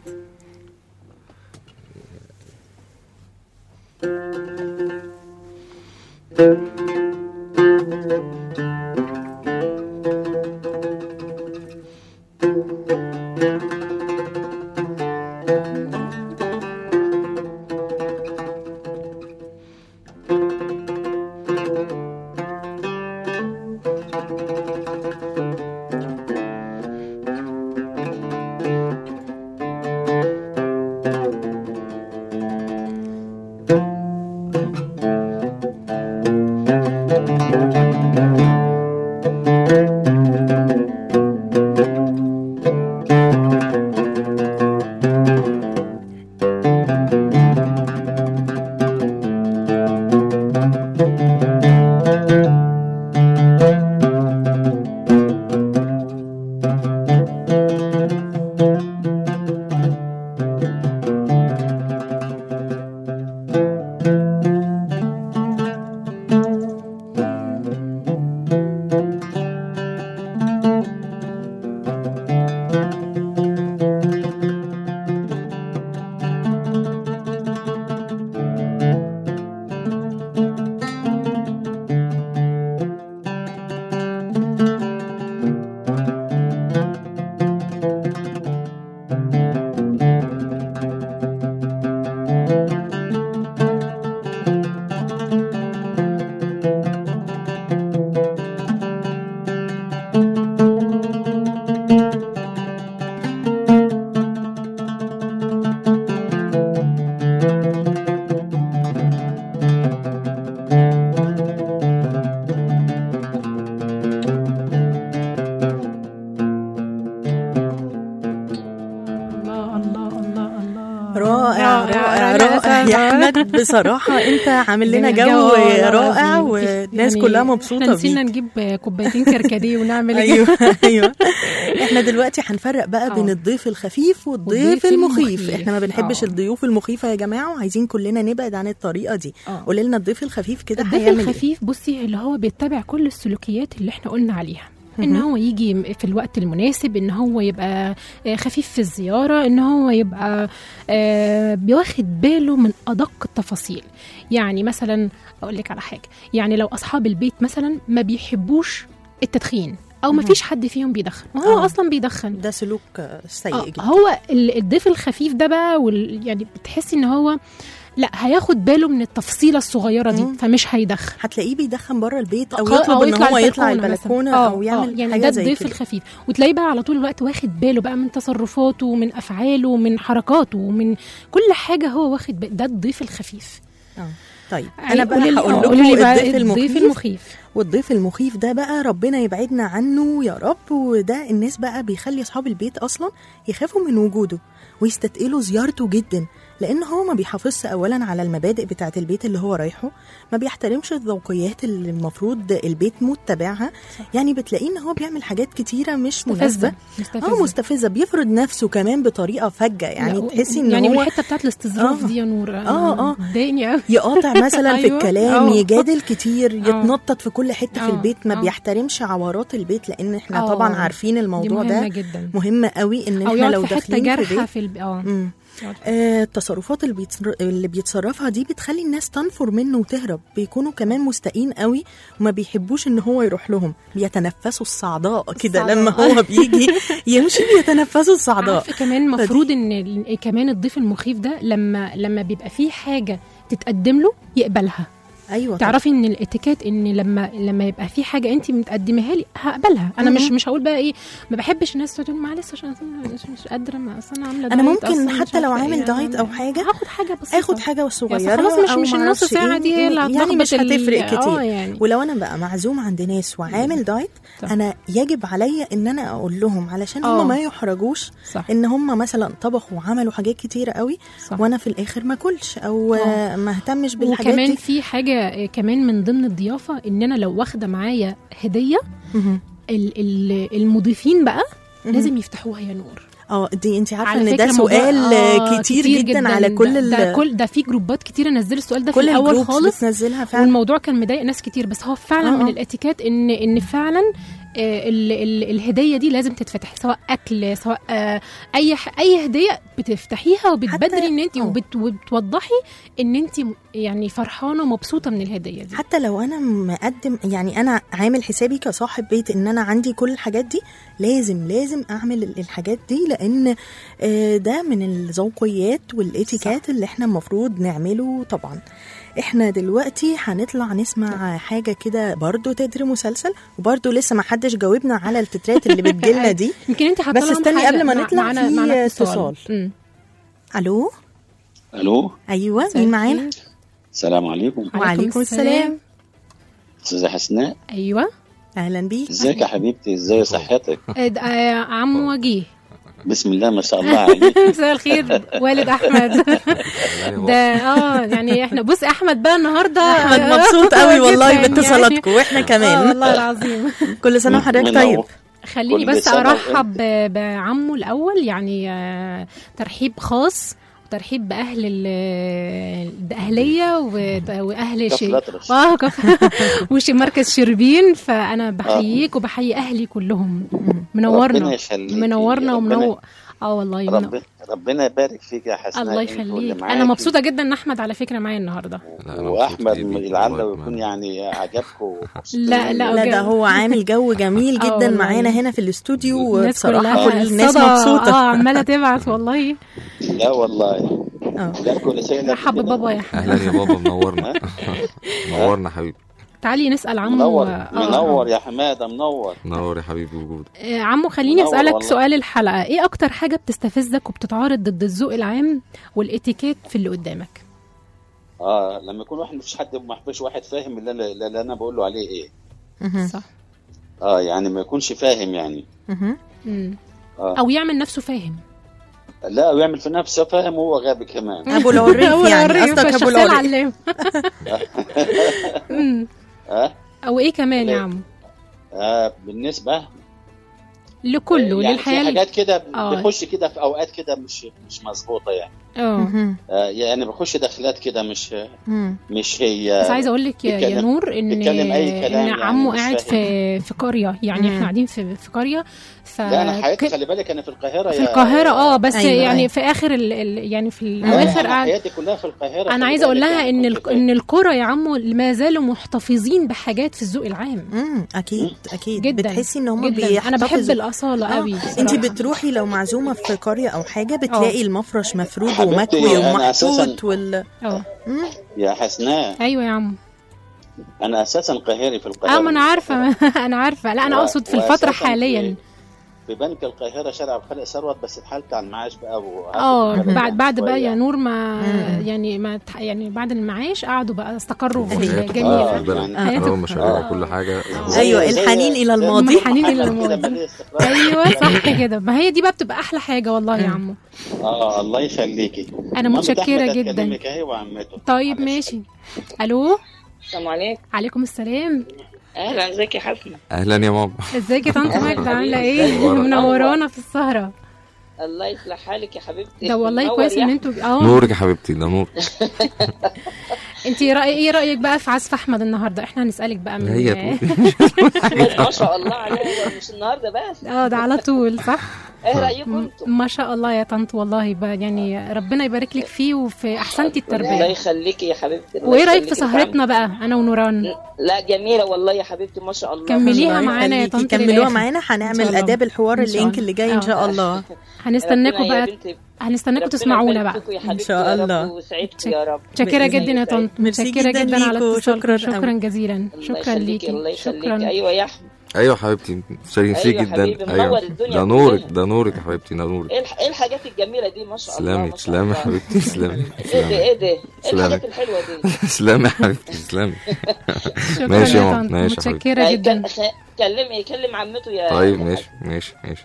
احمد بصراحه انت عامل لنا جو رائع والناس يعني كلها مبسوطه بيه. نسينا نجيب كوبايتين كركديه ونعمل ايوه ايوه. احنا دلوقتي هنفرق بقى بين الضيف الخفيف والضيف المخيف. احنا ما بنحبش الضيوف المخيفه يا جماعه، وعايزين كلنا نبعد عن الطريقه دي. قولي لنا الضيف الخفيف كده هيعمل ايه؟ الضيف الخفيف بصي اللي هو بيتبع كل السلوكيات اللي احنا قلنا عليها، ان هو يجي في الوقت المناسب، ان هو يبقى خفيف في الزيارة، ان هو يبقى بياخد باله من ادق التفاصيل. يعني مثلا اقول لك على حاجة، يعني لو اصحاب البيت مثلا ما بيحبوش التدخين او ما فيش حد فيهم بيدخن وهو آه. اصلا بيدخن، ده سلوك سيء آه. جدا. هو الضيف الخفيف ده بقى يعني بتحسي ان هو لا هياخد باله من التفصيلة الصغيرة دي، مم. فمش هيدخن. هتلاقيه بيدخن بره البيت او يطلب أو ان هو يطلع البلكونة او يعمل يعني حاجة ده الضيف الخفيف، وتلاقيه بقى على طول الوقت واخد باله بقى من تصرفاته ومن افعاله ومن حركاته ومن كل حاجة هو واخد باله. ده الضيف الخفيف. اه طيب انا بقى هقول لكم الضيف المخيف. المخيف والضيف المخيف ده بقى ربنا يبعدنا عنه يا رب. وده الناس بقى بيخلي اصحاب البيت اصلا يخافوا من وجوده ويستثقلوا زيارته جدا، لأن هو ما بيحافظش أولا على المبادئ بتاعة البيت اللي هو رايحه، ما بيحترمش الذوقيات اللي المفروض البيت متبعها. يعني بتلاقيه إن هو بيعمل حاجات كتيرة مش مناسبة، اه مستفزة، بيفرض نفسه كمان بطريقة فجة. يعني تحسي إن يعني هو يعني الحتة بتاعة الاستظراف آه دي يا نور اه اه ضايقني قوي. يقاطع مثلا في الكلام، أوه. يجادل كتير، يتنطط في كل حتة أوه. في البيت، ما أوه. بيحترمش عورات البيت، لأن احنا أوه. طبعا عارفين الموضوع ده جدا. مهم قوي إن احنا لو داخلين في بيت في الب... اه آه التصرفات اللي, بيتصر... اللي بيتصرفها دي بتخلي الناس تنفر منه وتهرب. بيكونوا كمان مستائين قوي وما بيحبوش ان هو يروح لهم، بيتنفسوا الصعداء كده لما هو بيجي يمشي بيتنفسوا الصعداء. كمان مفروض ان كمان الضيف المخيف ده لما لما بيبقى فيه حاجة تتقدم له يقبلها. ايوه تعرفي ان الاتيكيت ان لما لما يبقى في حاجه انت متقدميها لي هقبلها. انا مش مش هقول بقى ايه، ما بحبش الناس تقول معلش عشان مش قادره، ما اصل انا عامله انا ممكن حتى لو عامل دايت او حاجه هاخد حاجه بسيطه، اخد حاجه صغيره خلاص، مش مش النص ساعه دي هي اللي يعني مش هتفرق كتير. يعني. ولو انا بقى معزوم عند ناس وعامل دايت صح. انا يجب عليا ان انا اقول لهم علشان هم ما يحرجوش صح. ان هم مثلا طبخوا وعملوا حاجات كتيره قوي صح. وانا في الاخر ما اكلش او أوه. ما اهتمش بالحاجات دي. وكمان في حاجه كمان من ضمن الضيافة، ان انا لو واخده معايا هدية المضيفين بقى لازم يفتحوها يا نور. اه دي انت عارفه ان ده سؤال آه كتير, كتير جدا, جدا على كل ده, ده كل ده في جروبات كتيره نزلوا السؤال ده في الاول خالص بتنزلها فعلا، والموضوع كان مضايق ناس كتير. بس هو فعلا آه من الاتيكيت ان ان فعلا ال ال الهديه دي لازم تتفتح، سواء اكل سواء اي اي هديه بتفتحيها وبتبدري ان انت وبتوضحي ان انت يعني فرحانه ومبسوطه من الهديه دي. حتى لو انا مقدم، يعني انا عامل حسابي كصاحب بيت ان انا عندي كل الحاجات دي، لازم لازم اعمل الحاجات دي، لان ده من الذوقيات والاتيكيت اللي احنا المفروض نعمله. طبعا احنا دلوقتي هنطلع نسمع حاجة كده برضو تتر مسلسل، وبرضو لسه ما حدش جاوبنا على التترات اللي بتجيلنا دي. يمكن انت بس استني قبل ما نطلع في اتصال. الو الو ايوه مين معانا؟ السلام عليكم. وعليكم السلام. استاذه حسناء. ايوه اهلا بيك. ازيك يا حبيبتي؟ ازاي صحتك؟ عم وجيه بسم الله ما شاء الله عليك. مساء الخير والد احمد. ده اه يعني احنا بص احمد بقى النهارده احمد مبسوط قوي والله باتصالاتكم واحنا كمان والله العظيم. كل سنه وحضرتك طيب. خليني بس ارحب بعمه الاول، يعني ترحيب خاص، ترحيب باهل الاهليه واهل شيء اه وش مركز شربين. فانا بحييك وبحيي اهلي كلهم. منورنا منورنا ومنور اه والله رب ربنا يبارك فيك يا حسناء. الله يخليك. انا مبسوطه جدا ان احمد على فكره معايا النهارده، واحمد لعله يكون يعني عجبكم. لا لا لا ده هو عامل جو جميل جدا معانا هنا في الاستوديو، وبصراحه كل الناس مبسوطه اه عماله تبعت والله. لا والله لا كل شيء. مرحبا بابا يا اهلا يا بابا، منورنا منورنا حبيبي. تعالي نسأل عمو. منور منور يا حماده، منور منور يا حبيبي وجود. آه عمو خليني أسألك والله. سؤال الحلقة، ايه اكتر حاجة بتستفزك وبتتعارض ضد الذوق العام والاتيكيت في اللي قدامك؟ اه لما يكون واحد مفيش حد مفيش واحد فاهم اللي, اللي, اللي انا بقول له عليه ايه. صح. اه يعني ما يكونش فاهم يعني. اها آه. او يعمل نفسه فاهم. لا ويعمل في نفسه فاهم وهو غبي كمان. ابو العريف يعني قصدك ابو العريف. اه او ايه كمان يا عم؟ آه بالنسبه لكله يعني للحياه في حاجات كده بيخش كده في اوقات كده مش مش مظبوطه يعني. اه يعني بخش دخلات كده مش مش هي. بس عايزه اقول لك يا, يا نور ان ان عمو يعني قاعد في في قريه يعني. مم. احنا قاعدين في في قريه ف لا انا حياتي ك... خلي بالك انا في القاهره في القاهره اه بس أيوة يعني أيوة. في اخر ال... ال... يعني في الاواخر قاعد حياتي كلها في القاهره. انا عايزه اقول لها ان ال... ان القرى يا عمو ما زالوا محتفظين بحاجات في الذوق العام. امم اكيد اكيد جدا. بتحسي ان هم بيحتفظوا. انا بحب الاصاله آه. قوي. انت بتروحي لو معزومه في قريه او حاجه بتلاقي أوه. المفرش مفروض ومكوي ومحطوط وال اه يا حسناء. ايوه يا عم انا اساسا قاهري في القاهره. اه ما انا عارفه انا عارفه. لا انا اقصد في الفتره حاليا في بنك القاهره شارع الخالق ثروت بس اتحالت على المعاش بقى. اه بعد بعد بقى يا نور ما مم. يعني ما يعني بعد المعاش قعدوا بقى استقروا في الجميع. اه مشاريع كل حاجه. ايوه الحنين الى الماضي. الحنين الى الماضي. ايوه صح كده. ما هي دي بقى بتبقى احلى حاجه والله يا عمو. اه الله يخليكي. انا متشكره جدا. طيب ماشي. الو السلام عليكم. عليكم السلام. اهلا ازيك يا حسنه؟ اهلا يا ماما. ازيك يا طنط ماجدة عامله ايه؟ منورانا في السهره. الله يصلح حالك يا حبيبتي. ده والله كويس ان انتوا اه نورك يا حبيبتي. ده نور. انت راي ايه رايك بقى في عزف احمد النهارده؟ احنا هنسالك بقى من هي ما شاء الله عليه مش النهارده بس اه ده على طول صح. ايه رايكم انتم؟ ما شاء الله يا طنط والله يعني ربنا يبارك لك فيه وفي احسنتي التربيه. الله يخليكي يا حبيبتي. وايه رايك في سهرتنا بقى انا ونوران؟ لا جميله والله يا حبيبتي ما شاء الله. كمليها معانا يا طنط. كملوها معانا. هنعمل اداب الحوار اللينك اللي جاي ان شاء الله. هنستناكم بقى هنستناكم تسمعونا بقى ان شاء الله. شكرا جدا يا طنط. شكرا جدا على اتصالك. شكرا جزيلا. شكرا ليكي. شكرا. ايوه يا احمد. ايوه حبيبتي شاكرين فيه جدا. ايوه ده نورك ده نورك يا حبيبتي. ده نورك. ايه الحاجات الجميله دي ما شاء الله. سلامي سلامي يا حبيبتي. سلامي. ايه ده ايه ده ايه الحاجات الحلوه دي. سلامي يا حبيبتي. سلامي. ماشي يا طنط. متشكره جدا. كلم كلم عمته يا. طيب ماشي ماشي ماشي.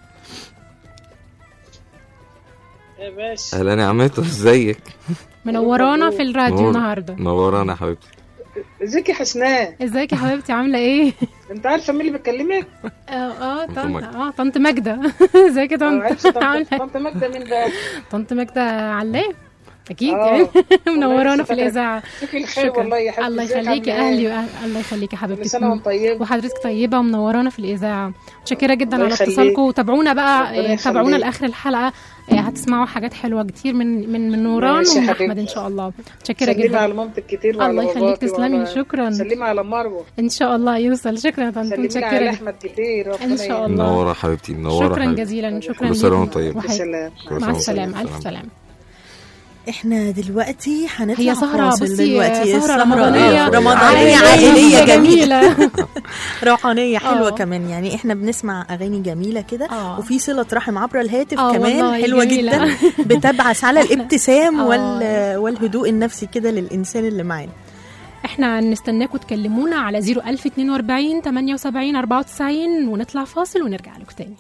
يا باشا. اهلا يا عمته ازيك؟ منورانا في الراديو النهارده. منورانا يا حبيبتي. ازيك يا حسناء؟ ازيك يا حبيبتي عامله ايه؟ انت عارفه مين اللي بيكلمك؟ اه اه طنط اه طنط ماجده. ازيك يا طنط؟ طنط ماجده مين بقى؟ طنط ماجده علام اكيد يعني. منورانا في الاذاعه. شكرا والله يا حبيبتي. الله يخليكي اهلي. الله يخليكي يا حبيبتي. كل سنه وانت طيبه وحضرتك طيبه ومنورانا في الاذاعه. متشكره جدا على اتصالكم وتابعونا بقى. تابعونا لاخر الحلقه هتسمعوا حاجات حلوه كتير من من من نوران ومن احمد ان شاء الله. متشكره جدا. سلمي على مامتك كتير وعلى الله يخليك. تسلمي. شكرا. سلمي على مروه ان شاء الله يوصل. شكرا يا طنط. متشكره على احمد كتير ان شاء الله. منوره حبيبتي. منوره. شكرا جزيلا. شكرا. كل سنه وانت طيب. مع السلامه. الف سلامه. احنا دلوقتي هنطلع هي سهرة دلوقتي سهرة رمضانية رمضانية عائلية جميلة روحانية حلوة أوه. كمان يعني احنا بنسمع اغاني جميلة كده أوه. وفي صلة رحم عبر الهاتف أوه كمان حلوة جميلة. جدا بتبعث على الابتسام وال... والهدوء النفسي كده للإنسان اللي معانا. احنا نستناكم تكلمونا على صفر ألف اتنين وأربعين تمانية وسبعين أربعة وتسعين ونطلع فاصل ونرجع لكم تاني.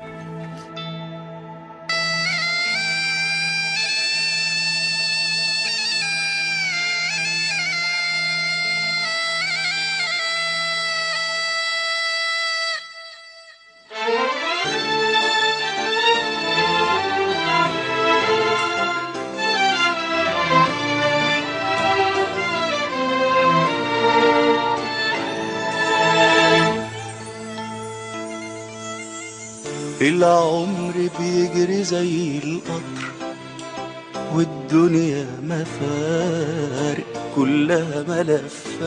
العمر بيجري زي القطر والدنيا مفارق كلها ملفات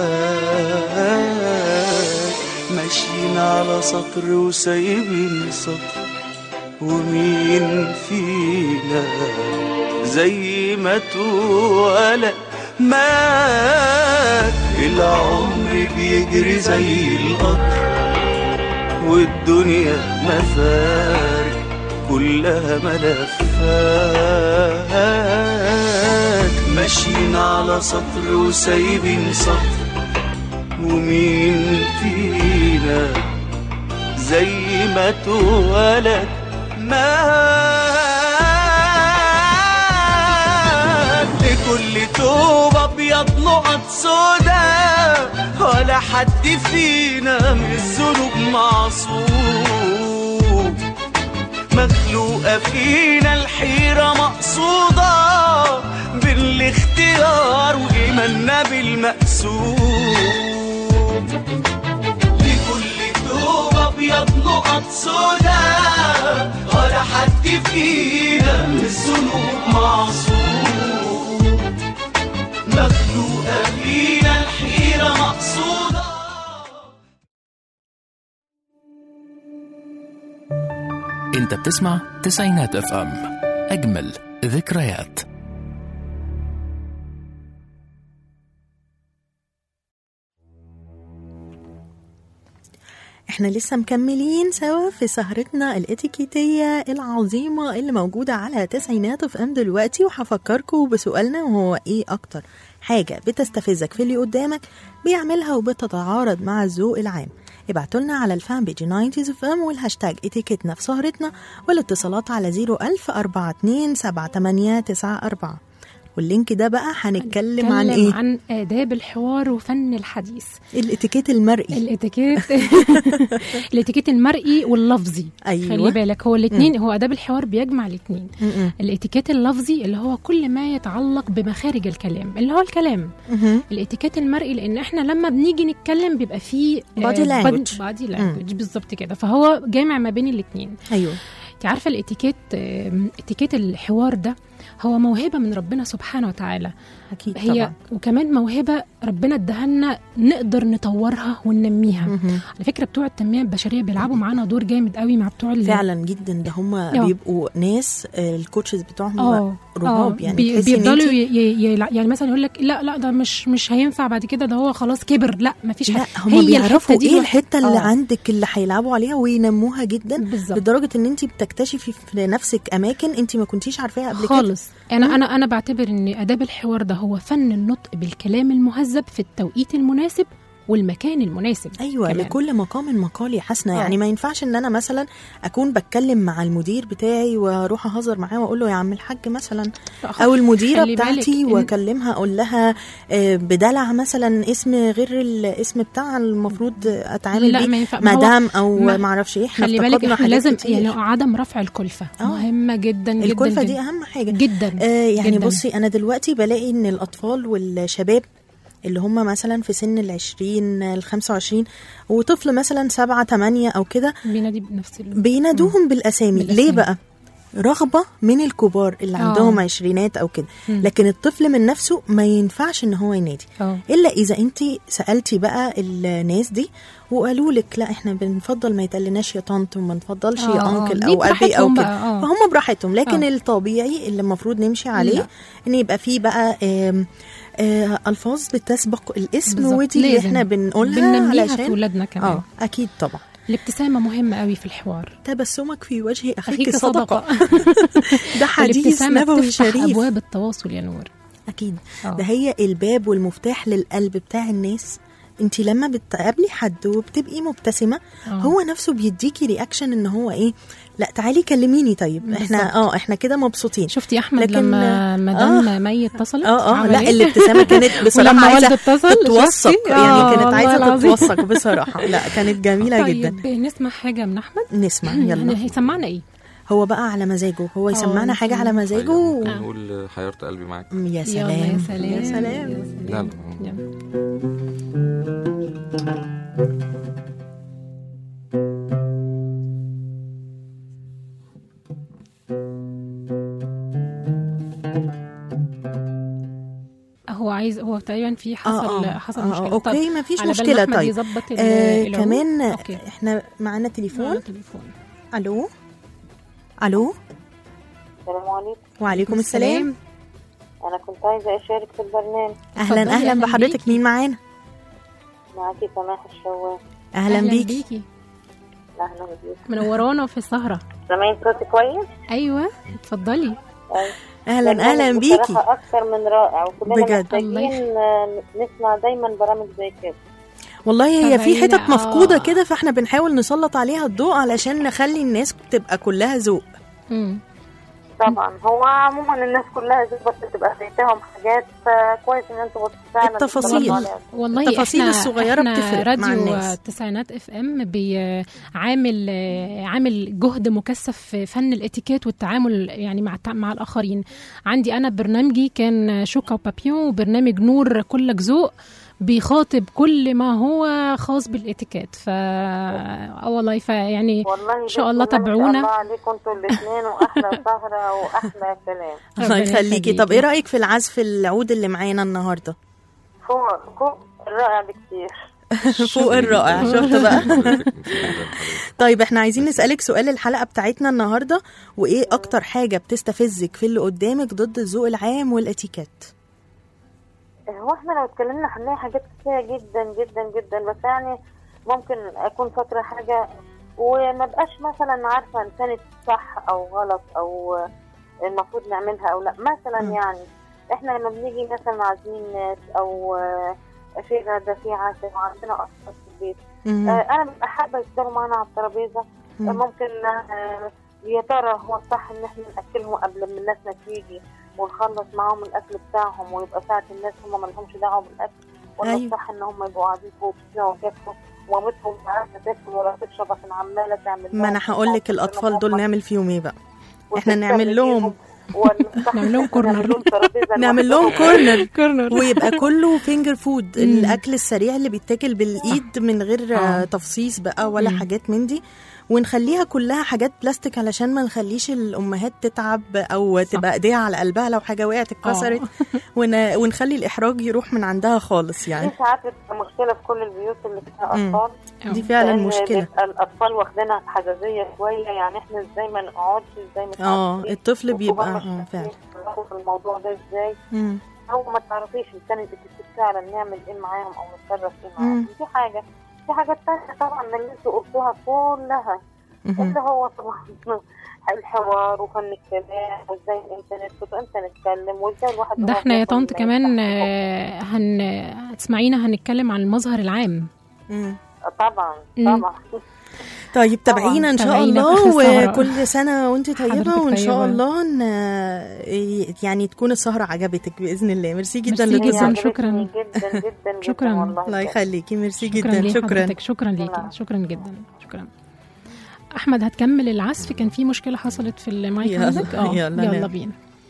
ماشيين على سطر وسايبين سطر ومين فينا زي ما اتولد مات. العمر بيجري زي القطر والدنيا مفارق كلها ملفات ماشيين على سطر وسايبين سطر ومين فينا زي ما اتولد مات. سودا ولا حد فينا من الذنوب معصوم. مخلوقة فينا الحيرة مقصودة بالاختيار وإيماننا بالمقسوم. لكل توبة أبيض نقط سودا ولا حد فينا من الذنوب معصوم. مخلوقة فينا الحيرة مقصودة. انت بتسمع تسعينات اف ام، اجمل ذكريات. احنا لسه مكملين سوا في سهرتنا الاتيكيتية العظيمة اللي موجودة على تسعينات اف ام دلوقتي، وهفكركم بسؤالنا وهو ايه اكتر حاجة بتستفزك في اللي قدامك بيعملها وبتتعارض مع الذوق العام. ابعتوا لنا على الفان بيج تسعين اف ام والهاشتاج اتيكيتنا في سهرتنا، والاتصالات على صفر ألف أربعة اتنين سبعة تمانية تسعة أربعة. واللينك ده بقى هنتكلم عن ايه؟ عن آداب الحوار وفن الحديث، الاتيكيت المرئي. الاتيكيت الاتيكيت المرئي واللفظي. أيوة. خلي بالك هو الاثنين، هو آداب الحوار بيجمع الاثنين. الاتيكيت اللفظي اللي هو كل ما يتعلق بمخارج الكلام اللي هو الكلام. مم. الاتيكيت المرئي لان احنا لما بنيجي نتكلم بيبقى فيه بادي لانجوج. بادي لانجوج بالظبط كده، فهو جامع ما بين الاثنين. ايوه. انت عارفه الاتيكيت، اتيكيت الحوار ده هو موهبة من ربنا سبحانه وتعالى. أكيد هي طبعا. وكمان موهبة ربنا اداها لنا نقدر نطورها وننميها. مم. على فكرة بتوع التنمية البشرية بيلعبوا معانا دور جامد قوي مع بتوع فعلا جدا. ده هم بيبقوا ناس الكوتشز بتوعهم رهاب، يعني بي بيفضلوا ي... ي... يعني مثلا يقول لك لا لا ده مش مش هينفع بعد كده، ده هو خلاص كبر. لا ما فيش حاجة. هم بيعرفوا ايه الحتة اللي أوه. عندك اللي هيلعبوا عليها وينموها جدا بالزبط. لدرجة ان انت بتكتشفي في نفسك اماكن انت ما كنتيش عارفاها قبل كده خالص. انا انا انا بعتبر ان آداب الحوار ده هو فن النطق بالكلام المهذب في التوقيت المناسب والمكان المناسب. ايوه كمان. لكل مقام مقال يا حسنه. آه. يعني ما ينفعش ان انا مثلا اكون بتكلم مع المدير بتاعي واروح اهزر معاه واقول له يا عم الحاج مثلا، او المديره بتاعتي واكلمها اقول لها بدلع مثلا اسم غير الاسم بتاع المفروض اتعامل بيه مدام او ما اعرفش ايه. احنا خلي بالك احنا لازم كتير. يعني عدم رفع الكلفه آه. مهمه جدا جدا. الكلفه جداً دي اهم حاجه جدا. آه يعني جداً. بصي انا دلوقتي بلاقي ان الاطفال والشباب اللي هم مثلا في سن العشرين الخمسة وعشرين وطفل مثلا سبعة تمانية أو كده بينادي بنفس بينادوهم بالأسامي. بالأسامي ليه بقى؟ رغبة من الكبار اللي عندهم آه. عشرينات أو كده. مم. لكن الطفل من نفسه ما ينفعش إن هو ينادي أوه. إلا إذا أنت سألتي بقى الناس دي وقالوا لك لا إحنا بنفضل ما يتقلناش يا طنط وما نفضلش آه. يا أنكل أو أبي أو كده آه. فهم براحتهم. لكن آه. الطبيعي اللي المفروض نمشي عليه لا. إن يبقى فيه بقى آم آه ألفاظ بتسبق الاسم، ودي اللي احنا بنقولها علشان ولادنا كمان. اه اكيد طبعا. الابتسامة مهمة قوي في الحوار. تبسمك في وجه اخيك صدقة. ده حديث نبوي شريف. ابواب التواصل يا نور. اكيد أوه. ده هي الباب والمفتاح للقلب بتاع الناس. انتي لما بتقابلي حد وبتبقي مبتسمة أوه. هو نفسه بيديكي رياكشن ان هو ايه، لا تعالي كلميني طيب بالزبط. احنا اه احنا كده مبسوطين. شفتي احمد لما مدام آه. مي اتصلت اه اه لا الابتسامه كانت بصراحه عايزه تتوثق يعني كانت عايزه تتوثق بصراحه. لا كانت جميله طيب جدا. طيب نسمع حاجه من احمد. نسمع يلا. هيسمعنا ايه؟ هو بقى على مزاجه، هو يسمعنا حاجه على مزاجه ونقول حيرت قلبي معاك. يا سلام يا سلام يا سلام. يلا هو عايز هو تقريبا في حصل آه آه. حصل آه مشكله. اوكي ما فيش مشكله. طيب آه كمان أوكي. احنا معانا تليفون. معنا تليفون. الو الو السلام عليكم. وعليكم السلام. انا كنت عايزه اشارك في البرنامج. اهلا اهلا, أهلاً بحضرتك. مين معانا؟ معاكي سماح الشوال. اهلا, أهلاً بيكي. بيكي اهلا بيكي. منورانا في السهره. سامعين صوتي كويس؟ ايوه اتفضلي. أيوة. اهلا اهلا بيكي. بصراحه اكثر من رائع وكلنا محتاجين نسمع دايما برامج زي كده. والله هي في حتت آه. مفقوده كده، فاحنا بنحاول نسلط عليها الضوء علشان نخلي الناس تبقى كلها ذوق. امم طبعا. هو عموما الناس كلها زي بس تبقى فايتاهم حاجات، فكويس ان انتوا فعلا التفاصيل والله التفاصيل احنا الصغيره احنا بتفرق راديو مع الناس. التسعينات اف ام بيعامل عامل جهد مكثف في فن الاتيكيت والتعامل يعني مع مع الاخرين. عندي انا برنامجي كان شوكا وبابيون، وبرنامج نور كلك ذوق بيخاطب كل ما هو خاص بالاتيكيت. ف اه والله فيعني ان شاء الله تابعونا. الله عليكم انتوا الاثنين، واحلى سهره واحلى كلام. الله يخليكي. طب ايه رايك في العزف العود اللي معانا النهارده؟ فوق فوق الرائع بكتير. فوق الرائع. شفت بقى؟ طيب احنا عايزين نسألك سؤال الحلقة بتاعتنا النهاردة، وايه اكتر حاجة بتستفزك في اللي قدامك ضد الذوق العام والاتيكيت؟ هو احنا لو اتكلمنا هنلاقي حاجات كتيرة جدا جدا جدا، بس يعني ممكن اكون فاكرة حاجة وما بقاش مثلا عارفة ان كانت صح او غلط او المفروض نعملها او لا. مثلا م. يعني احنا لما بنيجي مثلا عازمين ناس او في غدا في عشاء وعندنا اطفال في البيت، آه انا ببقى حابة يفضلوا معنا على الترابيزة. آه ممكن آه يا ترى هو الصح ان احنا ناكلهم قبل ما الناس ما تيجي ونخلص معاهم الاكل بتاعهم ويبقى ساعه الناس هم ما لهمش دعوه بالاكل، ولا أيوة. الصح ان هم يبقوا قاعدين فوق وياكلوا ومامتهم عارفه تاكل ولا تشرب عشان عماله تعمل. ما انا هقول لك الاطفال دول نعمل فيهم ايه بقى؟ احنا نعمل لهم نعمل لهم كورنر نعمل لهم كورنر كورنر ويبقى كله فينجر فود، الاكل السريع اللي بيتاكل بالايد من غير آه. تفصيص بقى ولا مم. حاجات من دي، ونخليها كلها حاجات بلاستيك علشان ما نخليش الامهات تتعب او تبقى ايديها على قلبها لو حاجه وقعت اتكسرت، ون... ونخلي الاحراج يروح من عندها خالص. يعني دي ساعات بتبقى مشكله في كل البيوت اللي فيها اطفال. دي فعلا مشكله. الاطفال واخدينها حساسيه شويه، يعني احنا ازاي ما نقعدش ازاي ما اه الطفل بيبقى اه فعلا في الموضوع ده ازاي مم. هو ما تعرفيش ان كانت فعلا نعمل ايه معاهم او نتصرف ايه معاهم. دي حاجه. في حاجات تانية طبعا من اللي انتوا قلتوها كلها اللي هو طبعا الحوار وفن الكلام وازاي الانترنت وامتى نتكلم وازاي الواحد. ده احنا يا طنط كمان هن هتسمعينا هنتكلم عن المظهر العام. مم. طبعا طبعا. طيب تابعينا ان شاء الله، وكل سنه وانت طيبه، وان شاء الله ان يعني تكون السهره عجبتك باذن الله. ميرسي جدا جدا. شكرا جدا جدا شكرا الله يخليكي. ميرسي جدا. شكرا شكرا ليكي. شكرا جدا. شكرا. احمد هتكمل العزف، كان في مشكله حصلت في المايك عندك. اه يلا, يلا بينا.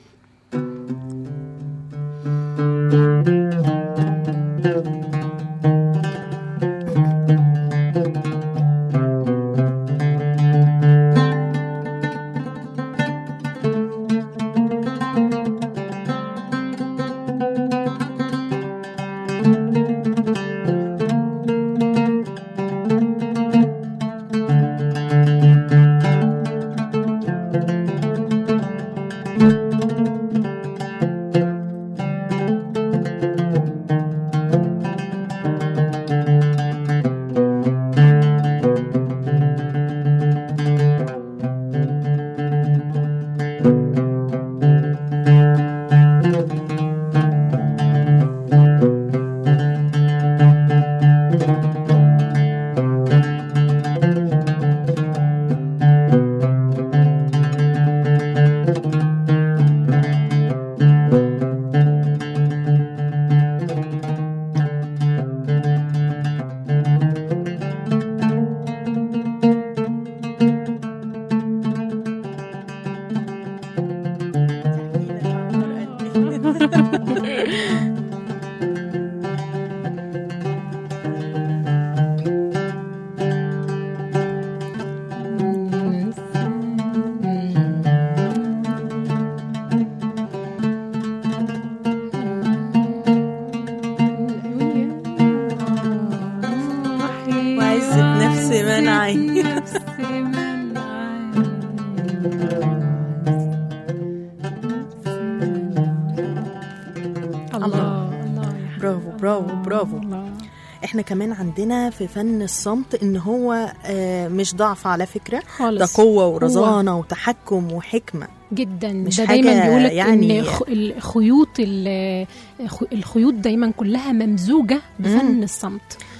احنا كمان عندنا في فن الصمت ان هو مش ضعف على فكرة خالص. ده قوة ورزانة وتحكم وحكمة جدا. مش ده حاجة دايما بيقولك يعني ان الخيوط الخيوط دايما كلها ممزوجة بفن مم. الصمت.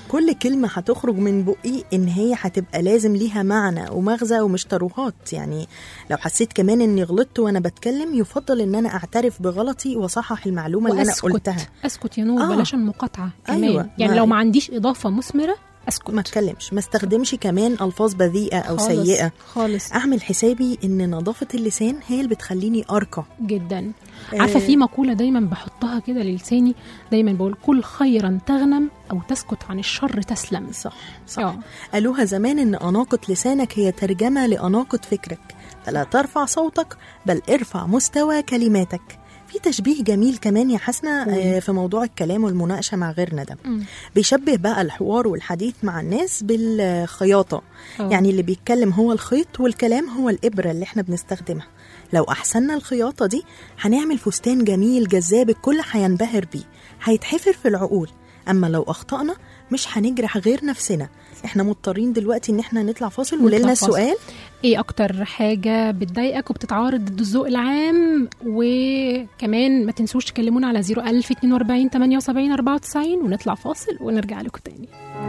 كل كلمة هتخرج من بقي إن هي هتبقى لازم ليها معنى ومغزى ومش تروهات. يعني لو حسيت كمان إني غلطت وأنا بتكلم يفضل إن أنا أعترف بغلطي وصحح المعلومة اللي أنا قلتها. أسكت يا نور، آه. بلاش المقاطعة كمان. أيوة. يعني ما لو ما عنديش إضافة مثمرة أسكت، ما اتكلمش، ما استخدمش كمان ألفاظ بذيئة أو خالص سيئة خالص. أعمل حسابي إن نظافة اللسان هي اللي بتخليني أرقى جدا. آه. عارفة في مقولة دايما بحطها كده للساني، دايما بقول كل خيرا تغنم أو تسكت عن الشر تسلم. صح صح. أوه. قالوها زمان إن أناقة لسانك هي ترجمة لأناقة فكرك، فلا ترفع صوتك بل ارفع مستوى كلماتك. في تشبيه جميل كمان يا حسنة في موضوع الكلام والمناقشة مع غيرنا ده. م. بيشبه بقى الحوار والحديث مع الناس بالخياطة. أوه. يعني اللي بيتكلم هو الخيط والكلام هو الإبرة اللي احنا بنستخدمها. لو أحسننا الخياطة دي هنعمل فستان جميل جذاب الكل هينبهر بيه، هيتحفر في العقول. أما لو أخطأنا مش هنجرح غير نفسنا. احنا مضطرين دلوقتي ان احنا نطلع فاصل. وليلنا السؤال، ايه اكتر حاجة بتضايقك وبتتعارض ضد الذوق العام؟ وكمان ما تنسوش تكلمونا على صفر ألف اتنين وأربعين تمانية وسبعين أربعة وتسعين ونطلع فاصل ونرجع لكم تاني.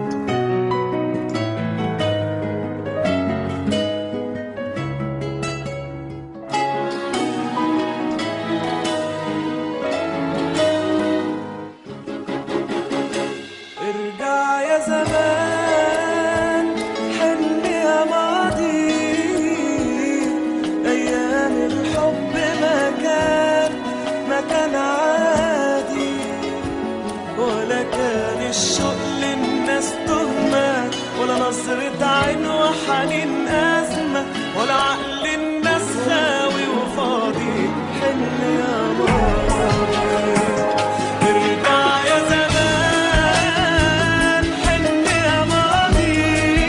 نظرة عين وحنين أزمة ولا عقل الناس خاوي وفاضي. حن يا ماضي ارجع يا زمان، حن يا ماضي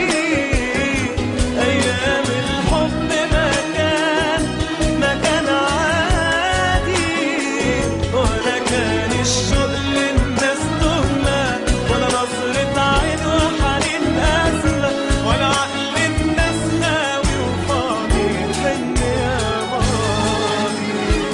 أيام الحب ما كان ما كان عادي، ولا كان الشوق للناس تهمة ولا نظرة عين وحنين أزمة ولا عقل الناس خاوي وفاضي. حن يا ماضي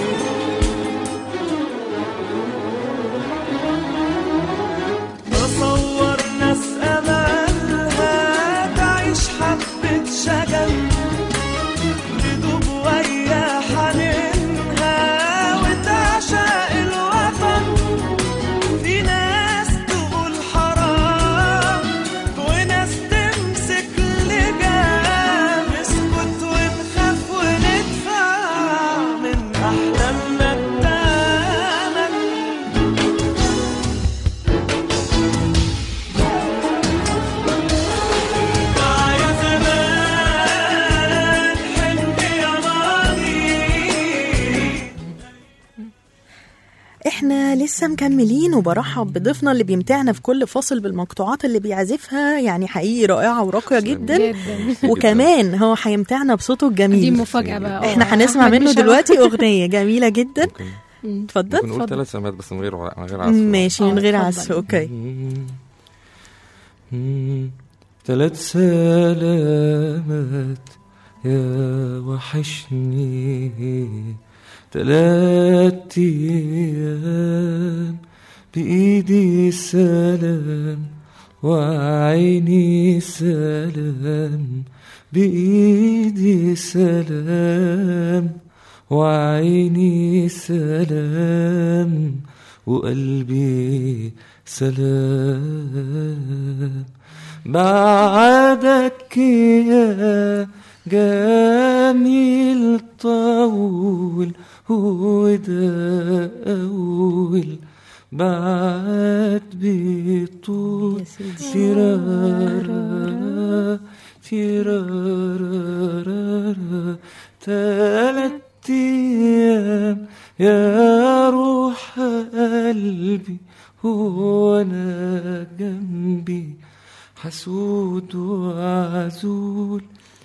تصور ناس أملها تعيش حبة شجن تدوب ويا حنينها وتعشق الوطن. في ناس تقول حرام وناس تمسك لجام، نسكت ونخاف وندفع من أحلامنا التمن. ارجع يا زمان، حن يا ماضي. احنا لسه مكملين وبرحب بضيفنا اللي بيمتعنا في كل فاصل بالمقطوعات اللي بيعزفها. يعني حقيقي رائعة وراقية جدا. جدا. وكمان هو هيمتعنا بصوته الجميل. دي مفاجأة بقى. احنا هنسمع منه دلوقتي أغنية جميلة جدا. اتفضل. ممكن نقول ثلاث سمات بس من غير من غير عزف. ماشي من غير عزف. اوكي. ثلاث سلامات يا وحشني، ثلاث أيام بإيدي سلام وعيني سلام، بإيدي سلام وعيني سلام وقلبي سلام. بعدك يا جميل طول هو ده أول بعد بطول تيرارا تيرارا. تلات أيام يا روح قلبي وانا جنبي حسود وعزول،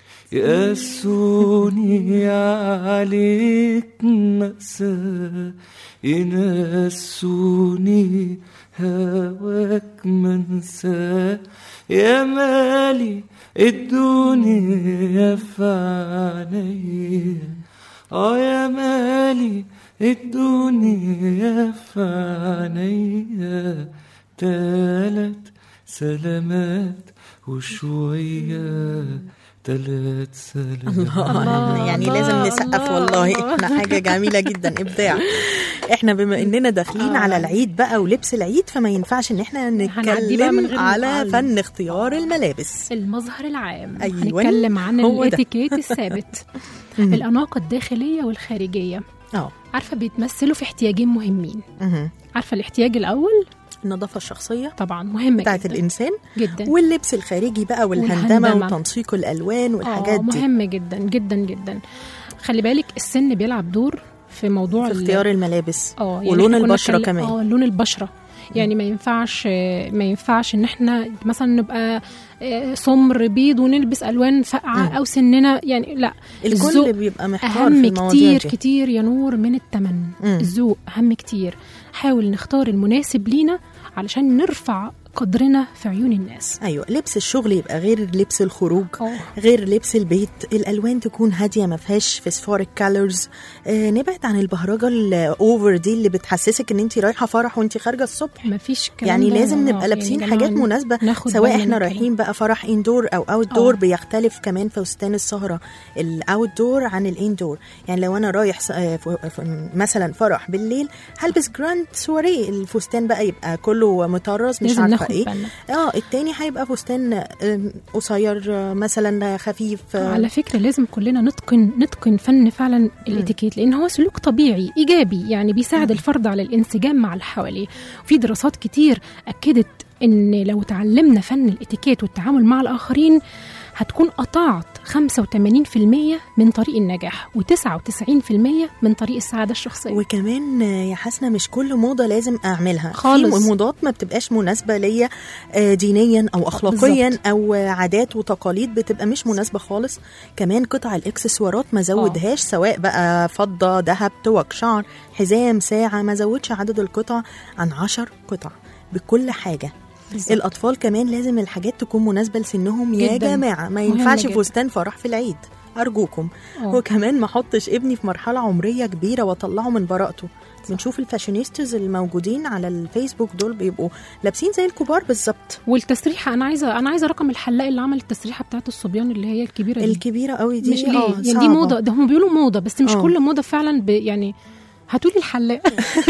يقسوني عليك مأساة ينسوني هواك منساه. يا مالي الدنيا في عينيا، اه يا مالي الدنيا في عينيا. تلات سلامات وشوية تلات سلامات. الله، يعني لازم نسقف والله. احنا حاجة جميلة جدا، إبداع. احنا بما اننا داخلين على العيد بقى ولبس العيد، فما ينفعش ان احنا نتكلم على فن اختيار الملابس، المظهر العام. أيوة. هنتكلم عن الاتيكيت الثابت. الأناقة الداخلية والخارجية. اه عارفة بيتمثلوا في احتياجين مهمين. عارفة الاحتياج الأول النظافة الشخصية طبعا مهمة بتاعت جدا. الإنسان جدا. واللبس الخارجي بقى والهندمة, والهندمة. وتنسيق الألوان والحاجات دي مهم جدا جدا جدا. خلي بالك السن بيلعب دور في موضوع في اختيار الملابس اه يعني ولون البشرة كمان. اه لون البشرة يعني ما ينفعش ما ينفعش ان احنا مثلا نبقى سمر بيض ونلبس الوان فاقعه او سننا، يعني لا، الكل بيبقى محتار اهم في المواضيع كتير دي. كتير يا نور من الثمن. الذوق اهم كتير. حاول نختار المناسب لينا علشان نرفع قدرنا في عيون الناس. ايوه، لبس الشغل يبقى غير لبس الخروج، أوه. غير لبس البيت. الالوان تكون هاديه، ما فيهاش فسفوريك كالرز. آه نبعد عن البهرجه الاوفر دي اللي بتحسسك ان انت رايحه فرح وانت خارجه الصبح. ما فيش يعني لازم نبقى لابسين يعني حاجات مناسبه، سواء احنا رايحين بقى فرح اندور او اوت دور. بيختلف كمان فستان السهره الاوت دور عن الاندور. يعني لو انا رايح مثلا فرح بالليل هلبس جراند سواري، الفستان بقى يبقى كله مطرز، مش عارفه ايه. اه التاني هيبقى فستان قصير مثلا خفيف. على فكره لازم كلنا نتقن نتقن فن فعلا الاتيكيت، لان هو سلوك طبيعي ايجابي، يعني بيساعد الفرد على الانسجام مع اللي حواليه. وفي دراسات كتير اكدت ان لو تعلمنا فن الاتيكيت والتعامل مع الاخرين هتكون قطعت خمسة وثمانين بالمية من طريق النجاح وتسعة وتسعين بالمية من طريق السعادة الشخصية. وكمان يا حسنة مش كل موضة لازم أعملها خالص. في موضات ما بتبقاش مناسبة ليا دينيا أو أخلاقيا بالزبط. أو عادات وتقاليد بتبقى مش مناسبة خالص. كمان قطع الإكسسوارات ما زودهاش، سواء بقى فضة، ذهب، توك شعر، حزام، ساعة، ما زودش عدد القطع عن عشر قطع بكل حاجة. بالزبط. الأطفال كمان لازم الحاجات تكون مناسبة لسنهم يا جداً. جماعة ما ينفعش فستان فرح في العيد أرجوكم. أوه. وكمان ما حطش ابني في مرحلة عمرية كبيرة وطلعه من براءته. بنشوف الفاشينيستز الموجودين على الفيسبوك دول بيبقوا لابسين زي الكبار بالظبط. والتسريحه انا عايزه انا عايزه رقم الحلاق اللي عمل التسريحه بتاعت الصبيان اللي هي الكبيره دي الكبيره قوي دي. مش اه يعني دي موضه، ده هم بيقولوا موضه بس مش أوه. كل موضه فعلا يعني هاتولي الحلاق.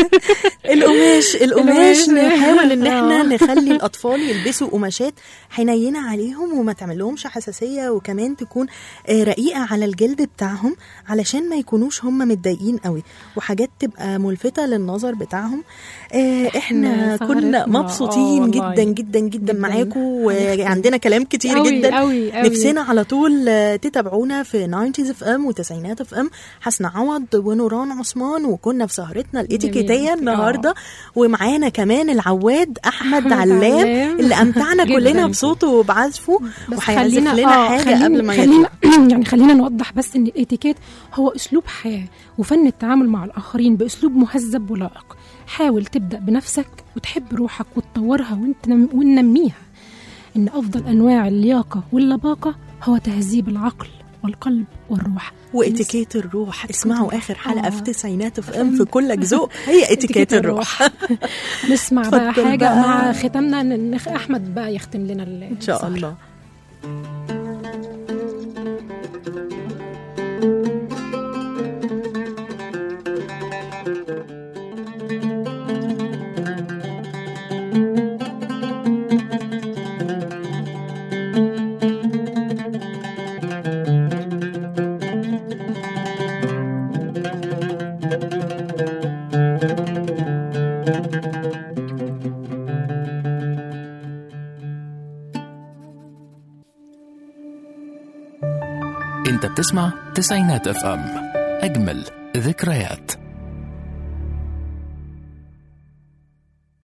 القماش القماش نحاول ان احنا نخلي الاطفال يلبسوا قماشات حنينه عليهم وما تعملهمش حساسيه، وكمان تكون رقيقه على الجلد بتاعهم علشان ما يكونوش هم متضايقين قوي، وحاجات تبقى ملفته للنظر بتاعهم. احنا كنا مبسوطين جدا جدا جدا معاكم، وعندنا كلام كتير أوي جدا أوي أوي. نفسنا على طول تتابعونا في ناينتيز اف ام وتسعينات اف ام. حسن عوض ونوران عثمان، وكنا في سهرتنا الاتيكيتيه النهارده، ومعانا كمان العواد احمد علام اللي امتعنا كلنا بصوته وبعزفه، وهيعزف لنا حاجه قبل ما يطلع. يعني خلينا نوضح بس ان الاتيكيت هو اسلوب حياه وفن التعامل مع الاخرين باسلوب مهذب ولائق. حاول تبدا بنفسك وتحب روحك وتطورها وننميها. ان افضل انواع اللياقه واللباقه هو تهذيب العقل والقلب والروح واتيكيت الروح. اسمعوا اخر حلقه آه. في تسعينات اف ام في كل ذوق هي اتيكيت الروح. نسمع بقى حاجه بقى. مع ختامنا احمد بقى يختم لنا ان شاء الله. انت بتسمع تسعينات اف ام، اجمل ذكريات.